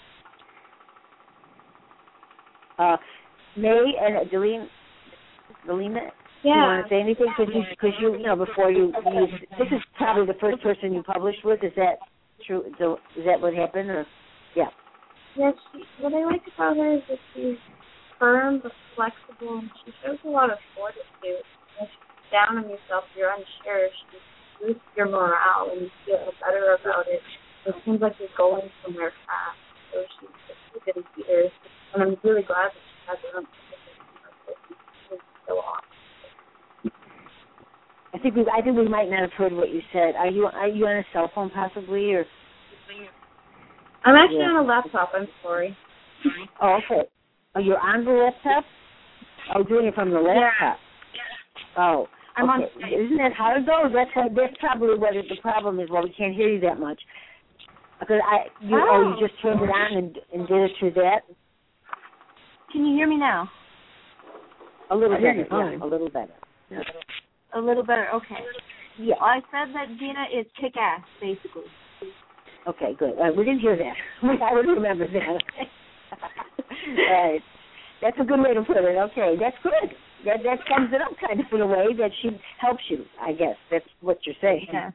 May and Delina, do you want to say anything? Because you before you, this is probably the first person you published with. Is that true? Is that what happened? Or yeah. Yes. What I like about her is that she's firm but flexible, and she shows a lot of fortitude. When she's down on yourself, you're unsure. She boosts your morale, and you feel better about it. It seems like you're going somewhere fast. So she's a good leader, and I'm really glad that she has her own position like this. It's so awesome. I think we might not have heard what you said. Are you on a cell phone possibly, or? I'm actually on a laptop. I'm sorry. Oh, okay. Oh, you're on the laptop? Oh, doing it from the laptop. Yeah. Oh, I'm on. Isn't that hard though? That's probably what the problem is. Well, we can't hear you that much. Because you just turned it on and did it through that. Can you hear me now? A little better. Yeah, a little better. Yeah. A little better. Okay. Yeah. Well, I said that Gina is kick-ass, basically. Okay, good. We didn't hear that. I would remember that. Right. That's a good way to put it. Okay, that's good. That sums it up kind of in a way that she helps you, I guess. That's what you're saying. Yeah.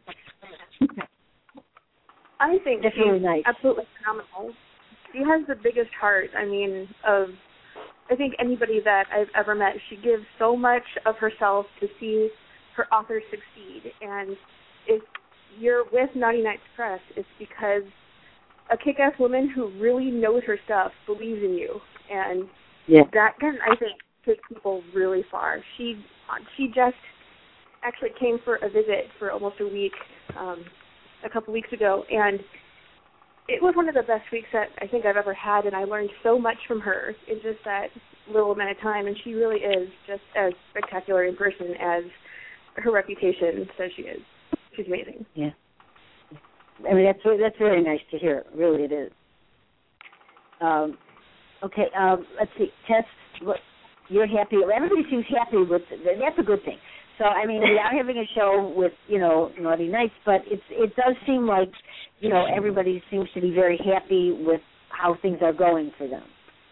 I think that's she's really nice. Absolutely phenomenal. She has the biggest heart, of I think anybody that I've ever met. She gives so much of herself to see her authors succeed. And if you're with Naughty Nights Press, it's because a kick-ass woman who really knows her stuff believes in you. And that can, I think, take people really far. She just actually came for a visit for almost a week a couple weeks ago, and it was one of the best weeks that I think I've ever had, and I learned so much from her in just that little amount of time, and she really is just as spectacular in person as her reputation says she is. She's amazing. Yeah. I mean, that's very nice to hear. Really, it is. Okay, let's see. Tess, you're happy. Everybody seems happy with that's a good thing. So, I mean, we are having a show with, Naughty Nights, but it does seem like, everybody seems to be very happy with how things are going for them.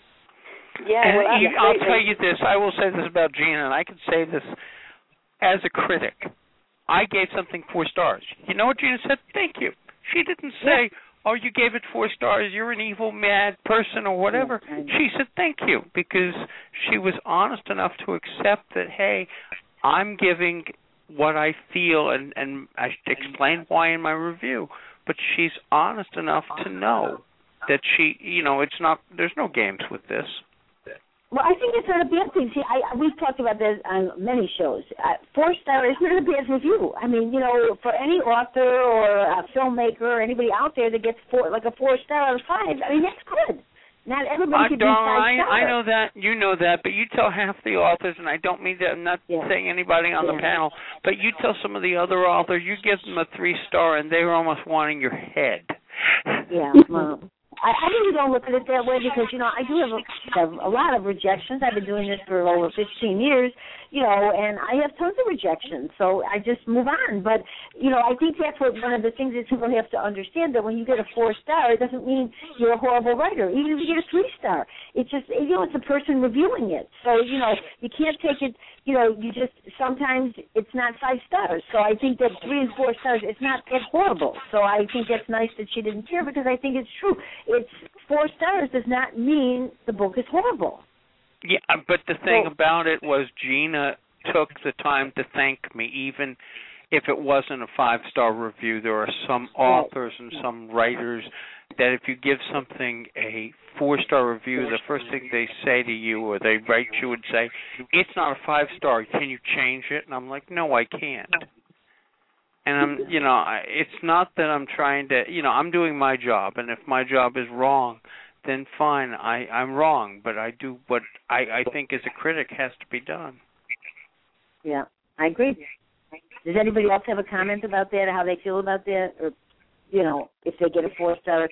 Yeah, and I'll tell you this. I will say this about Gina, and I can say this as a critic. I gave something 4 stars. You know what Gina said? Thank you. She didn't say, oh, you gave it 4 stars, you're an evil, mad person or whatever. She said thank you because she was honest enough to accept that, hey, I'm giving what I feel, and I explained why in my review, but she's honest enough to know that she, it's not, there's no games with this. Well, I think it's not a bad thing. See, we've talked about this on many shows. 4 star is not a bad review. I mean, for any author or a filmmaker or anybody out there that gets a 4 star out of 5, I mean, that's good. Not everybody can be 5 stars. I know that, you know that, but you tell half the authors, and I don't mean that, I'm not saying anybody on the panel, but you tell some of the other authors, you give them a 3 star, and they're almost wanting your head. Yeah, well, I really don't look at it that way because, I do have a lot of rejections. I've been doing this for over 15 years, and I have tons of rejections. So I just move on. But, I think that's one of the things that people have to understand, that when you get a 4 star, it doesn't mean you're a horrible writer. Even if you get a 3 star, it's just, it's a person reviewing it. So, you can't take it, sometimes it's not 5 stars. So I think that 3 and 4 stars, it's not that horrible. So I think that's nice that she didn't care because I think it's true. It's 4 stars does not mean the book is horrible. Yeah, but the thing about it was Gina took the time to thank me, even if it wasn't a 5-star review. There are some authors and some writers that if you give something a 4-star review, the first thing they say to you or they write you and say, it's not a 5-star, can you change it? And I'm like, no, I can't. And I'm, it's not that I'm trying to, I'm doing my job, and if my job is wrong, then fine, I'm wrong, but I do what I think as a critic has to be done. Yeah, I agree. Does anybody else have a comment about that, or how they feel about that, or, if they get a 4-star?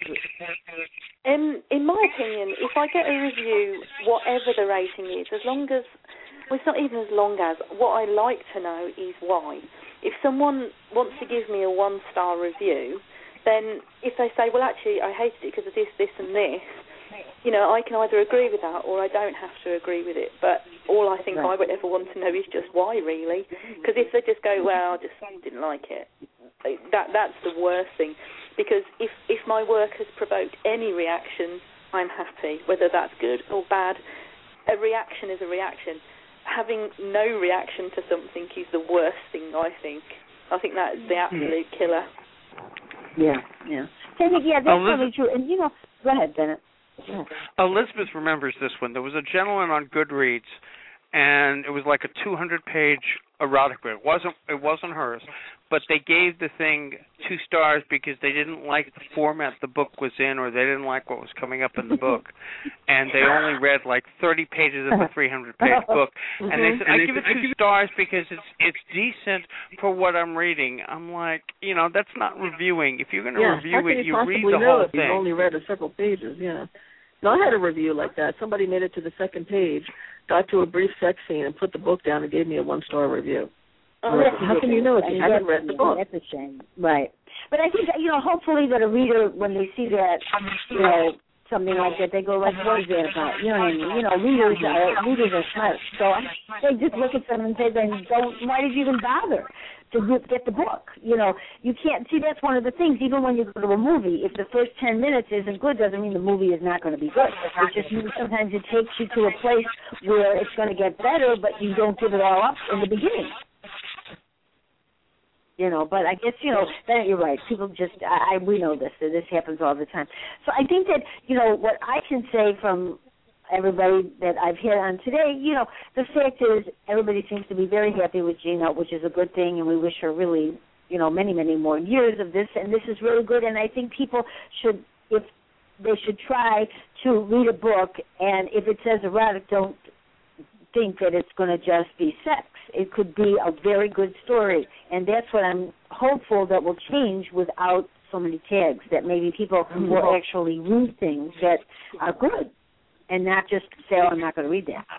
In my opinion, if I get a review, whatever the rating is, as long as, well, it's not even as long as, what I like to know is why. If someone wants to give me a 1-star review, then if they say, well, actually, I hated it because of this, this, and this, I can either agree with that or I don't have to agree with it. But all I think I would ever want to know is just why, really. Because if they just go, well, I just didn't like it, that's the worst thing. Because if my work has provoked any reaction, I'm happy, whether that's good or bad. A reaction is a reaction. Having no reaction to something is the worst thing, I think. I think that's the absolute killer. Yeah. That's probably true. And, go ahead, Bennett. Yeah. Elizabeth remembers this one. There was a gentleman on Goodreads, and it was like a 200-page erotic book. It wasn't hers, but they gave the thing 2 stars because they didn't like the format the book was in, or they didn't like what was coming up in the book, and they only read like 30 pages of a 300-page book. And they said, I give it 2 stars because it's decent for what I'm reading. I'm like, that's not reviewing. If you're going to review it, you read the whole thing. You've only read several pages, yeah. No, I had a review like that. Somebody made it to the 2nd page, got to a brief sex scene, and put the book down and gave me a 1-star review. Oh, how can you know if you haven't read the book? That's a shame. Right. But I think, hopefully that a reader, when they see that, something like that, they go like, what is that about? You know what I mean? Readers are smart. So they just look at them and say, why did you even bother to get the book? You can't, see, that's one of the things, even when you go to a movie, if the first 10 minutes isn't good, doesn't mean the movie is not going to be good. It just means sometimes it takes you to a place where it's going to get better, but you don't give it all up in the beginning. But I guess, that you're right. People just, we know this happens all the time. So I think that, what I can say from everybody that I've had on today, the fact is everybody seems to be very happy with Gina, which is a good thing, and we wish her really, many, many more years of this, and this is really good, and I think people should, if they should try to read a book, and if it says erotic, don't think that it's going to just be sex. It could be a very good story, and that's what I'm hopeful that will change without so many tags, that maybe people will actually read things that are good and not just say, I'm not going to read that.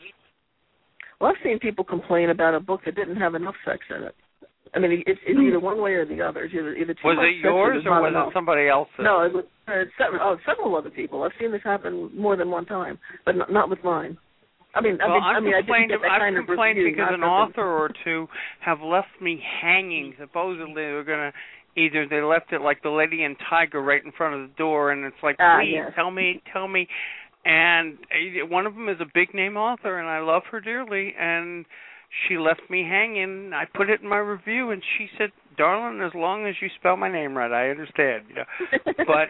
Well, I've seen people complain about a book that didn't have enough sex in it. I mean, it's either one way or the other. It's either too was much it yours or was it somebody else's? No, it was several other people. I've seen this happen more than one time, but not with mine. I've complained because an author or two have left me hanging. Supposedly they're going to, either they left it like the Lady and Tiger right in front of the door, and it's like, please, tell me. And one of them is a big-name author, and I love her dearly, and she left me hanging. I put it in my review, and she said, darling, as long as you spell my name right, I understand. But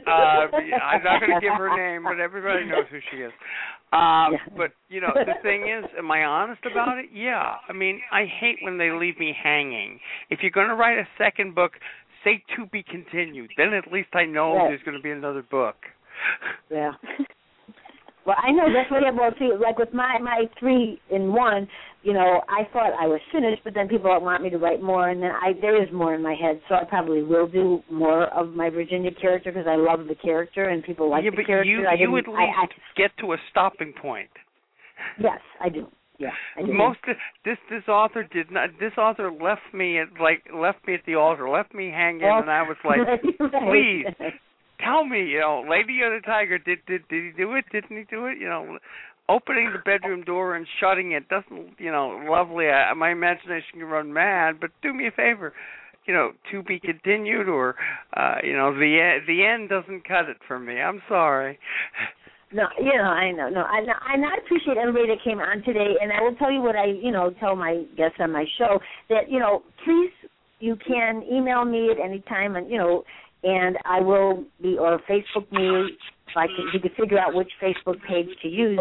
I'm not going to give her name, but everybody knows who she is. But, the thing is, am I honest about it? Yeah. I mean, I hate when they leave me hanging. If you're going to write a second book, say to be continued. Then at least I know there's going to be another book. Yeah. Well, I know that's what happened. Well, like with my 3-in-1, I thought I was finished, but then people want me to write more, and then there is more in my head, so I probably will do more of my Virginia character because I love the character and people like the character. You at least get to a stopping point. Yes, I do. Yeah, I do. This author did not. This author left me at the altar, left me hanging, and I was like, please. Tell me, Lady or the Tiger, did he do it? Didn't he do it? Opening the bedroom door and shutting it doesn't, lovely. My imagination can run mad, but do me a favor, to be continued, or, the end doesn't cut it for me. I'm sorry. No, I know. No, I appreciate everybody that came on today, and I will tell you what I, tell my guests on my show, that, please, you can email me at any time, and I will be, or Facebook me, if you could figure out which Facebook page to use.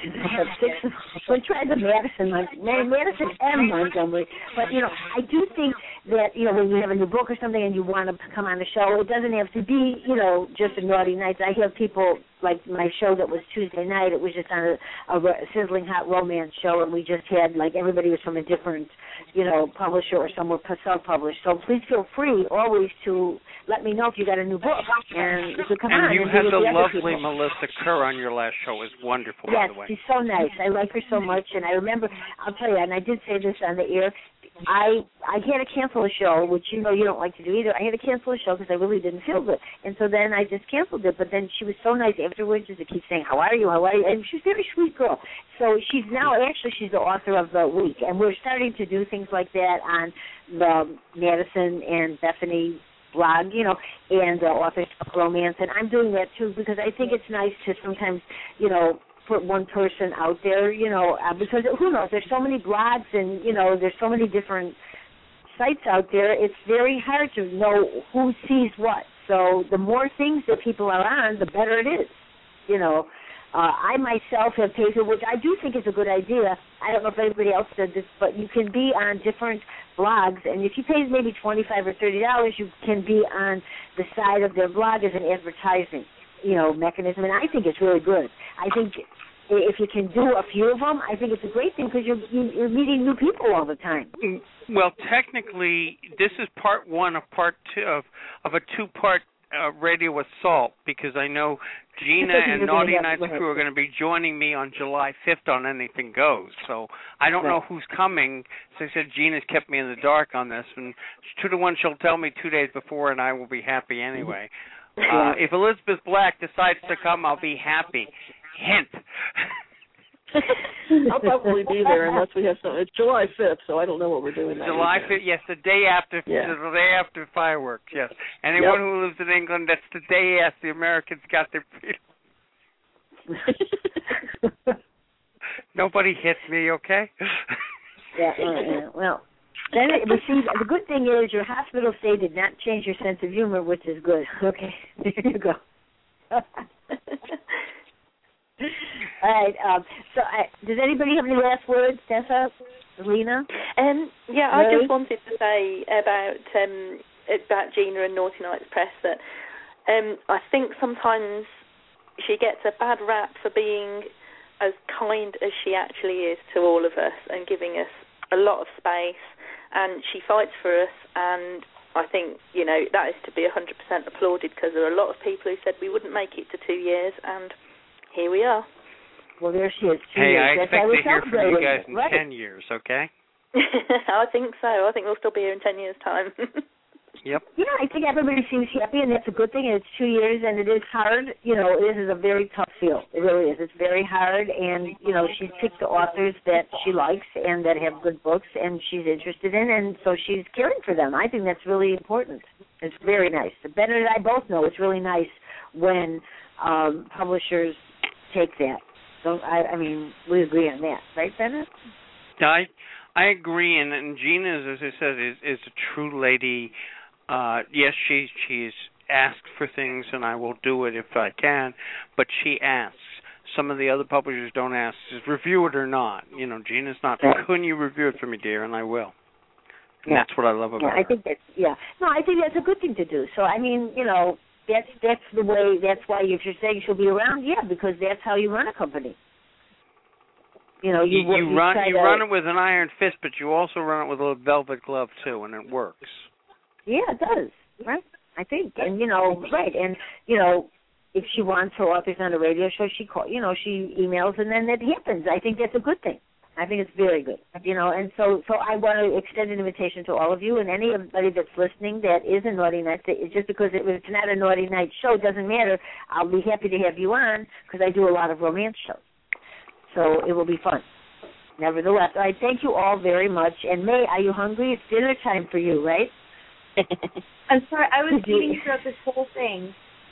We tried the Madison M. Montgomery. But, I do think that, when you have a new book or something and you want to come on the show, it doesn't have to be, just a naughty night. I have people, like my show that was Tuesday night, it was just on a sizzling hot romance show, and we just had, everybody was from a different, publisher, or some were self-published. So please feel free always to let me know if you got a new book, and you could come on. And you had the lovely Melissa Kerr on your last show. It was wonderful, by the way. Yes, she's so nice. I like her so much, and I remember, I'll tell you, and I did say this on the air, I had to cancel a show, which you don't like to do either. I had to cancel a show because I really didn't feel good. And so then I just canceled it. But then she was so nice afterwards, just to keep saying, how are you? And she's a very sweet girl. So she's the author of the week. And we're starting to do things like that on the Madison and Bethany blog, and Authors Talk Romance. And I'm doing that, too, because I think it's nice to sometimes, put one person out there, because who knows, there's so many blogs and, there's so many different sites out there, it's very hard to know who sees what. So the more things that people are on, the better it is, I myself have paid, which I do think is a good idea. I don't know if anybody else did this, but you can be on different blogs, and if you pay maybe $25 or $30, you can be on the side of their blog as an advertising, mechanism, and I think it's really good. I think if you can do a few of them, I think it's a great thing because you're meeting new people all the time. Well, technically, this is part one of part two of a two-part Radio Assault, because I know Gina and Naughty Nights crew are going to be joining me on July 5th on Anything Goes. So I don't know who's coming. So I said Gina's kept me in the dark on this, and 2 to 1 she'll tell me 2 days before, and I will be happy anyway. If Elizabeth Black decides to come, I'll be happy. Hint. I'll probably be there unless we have something. It's July 5th, so I don't know what we're doing that July 5th, yes, the day after the day after fireworks, yes. Anyone who lives in England, that's the day after the Americans got their freedom. Nobody hits me, okay? Yeah. Well, then see, the good thing is your hospital stay did not change your sense of humor, which is good. Okay, there you go. All right. So, does anybody have any last words, Tessa, Lena? Yeah, I just wanted to say about Gina and Naughty Nights Press that I think sometimes she gets a bad rap for being as kind as she actually is to all of us and giving us a lot of space, and she fights for us, and I think, that is to be 100% applauded, because there are a lot of people who said we wouldn't make it to 2 years, and here we are. Well, there she is. Hey, I expect to hear from you guys in 10 years, okay? I think so. I think we'll still be here in 10 years' time. Yep. Yeah, I think everybody seems happy, and that's a good thing, and it's 2 years, and it is hard. This is a very tough field. It really is. It's very hard, and, she's picked the authors that she likes and that have good books and she's interested in, and so she's caring for them. I think that's really important. It's very nice. Bennett and I both know it's really nice when publishers take that. So, we agree on that. Right, Bennett? I agree, and Gina, as I said, is a true lady. Yes, she's asked for things, and I will do it if I can, but she asks. Some of the other publishers don't ask, just review it or not. Gina's not, couldn't you review it for me, dear, and I will. And that's what I love about her. I think that's, No, I think that's a good thing to do. So, that's the way, that's why if you're saying she'll be around, because that's how you run a company. You run it with an iron fist, but you also run it with a velvet glove, too, and it works. Yeah, it does, right? I think, and right, and if she wants her authors on a radio show, she she emails, and then it happens. I think that's a good thing. I think it's very good, and so I want to extend an invitation to all of you and anybody that's listening that is a Naughty Night. Just because it's not a Naughty Night show doesn't matter. I'll be happy to have you on because I do a lot of romance shows, so it will be fun. Nevertheless, I thank you all very much. And May, are you hungry? It's dinner time for you, right? I'm sorry, I was eating throughout this whole thing.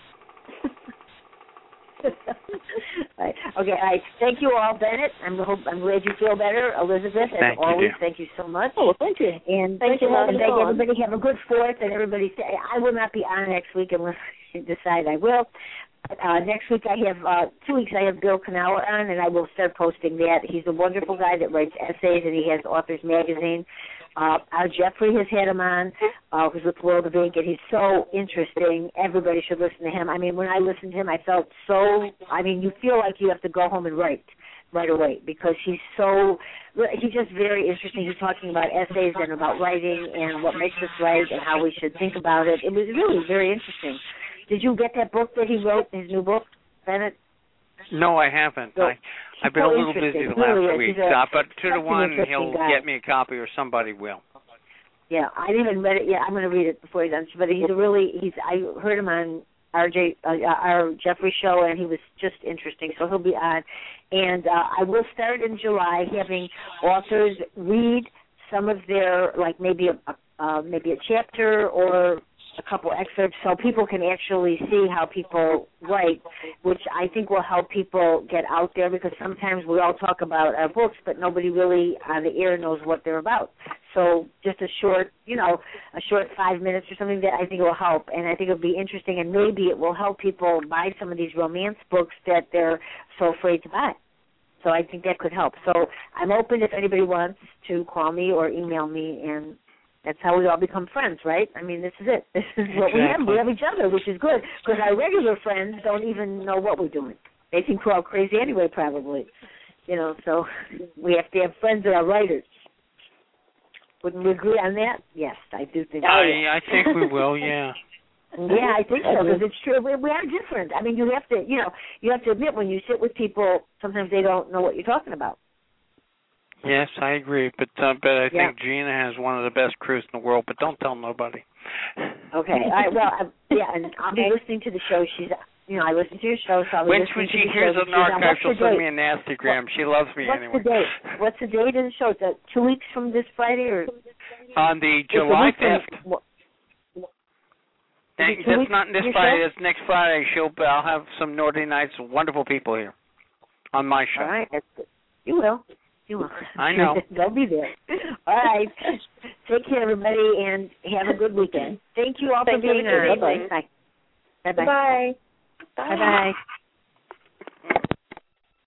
Right. Okay, all right. Thank you all, Bennett. I'm glad you feel better. Elizabeth, as always, thank you so much. Oh, thank you. And thank everybody. Have a good 4th, and everybody say, I will not be on next week unless you decide I will. Next week I have 2 weeks I have Bill Kanawa on, and I will start posting that. He's a wonderful guy that writes essays, and he has Authors Magazine. Our Jeffrey has had him on, who's with World of Ink, and he's so interesting. Everybody should listen to him. When I listened to him, I felt you feel like you have to go home and write right away because he's just very interesting. He's talking about essays and about writing and what makes us write and how we should think about it. It was really very interesting. Did you get that book that he wrote, his new book, Bennett? No, I haven't. So, I've been a little busy the last week, but 2 to 1, he'll get me a copy, or somebody will. Yeah, I haven't read it yet. I'm going to read it before he's done. But I heard him on our Jeffrey show, and he was just interesting. So he'll be on, and I will start in July having authors read some of their, like maybe a chapter or a couple excerpts so people can actually see how people write, which I think will help people get out there because sometimes we all talk about our books, but nobody really on the air knows what they're about. So just a short 5 minutes or something that I think will help, and I think it'll be interesting, and maybe it will help people buy some of these romance books that they're so afraid to buy. So I think that could help. So I'm open if anybody wants to call me or email me, and that's how we all become friends, right? This is it. This is what we have. We have each other, which is good, because our regular friends don't even know what we're doing. They think we're all crazy anyway, probably. So we have to have friends that are writers. Wouldn't we agree on that? Yes, I do think I think we will, yeah. Yeah, I think so, because it's true. We are different. I mean, you have to admit when you sit with people, sometimes they don't know what you're talking about. Yes, I agree, but I think Gina has one of the best crews in the world, but don't tell nobody. Okay. All right, well, and I'll be listening to the show. I listen to your show, so I'll be when she hears an archive, she'll send me a nastygram. She loves me anyway. What's the date? What's the date of the show? Is that 2 weeks from this Friday? Or on the July 5th. That's not this Friday. It's next Friday. I'll have some Northern Nights, wonderful people here on my show. All right. You will. I know. They'll be there. All right. Take care, everybody, and have a good weekend. Thank you all for being here. Bye-bye. Bye-bye. Bye. Bye-bye.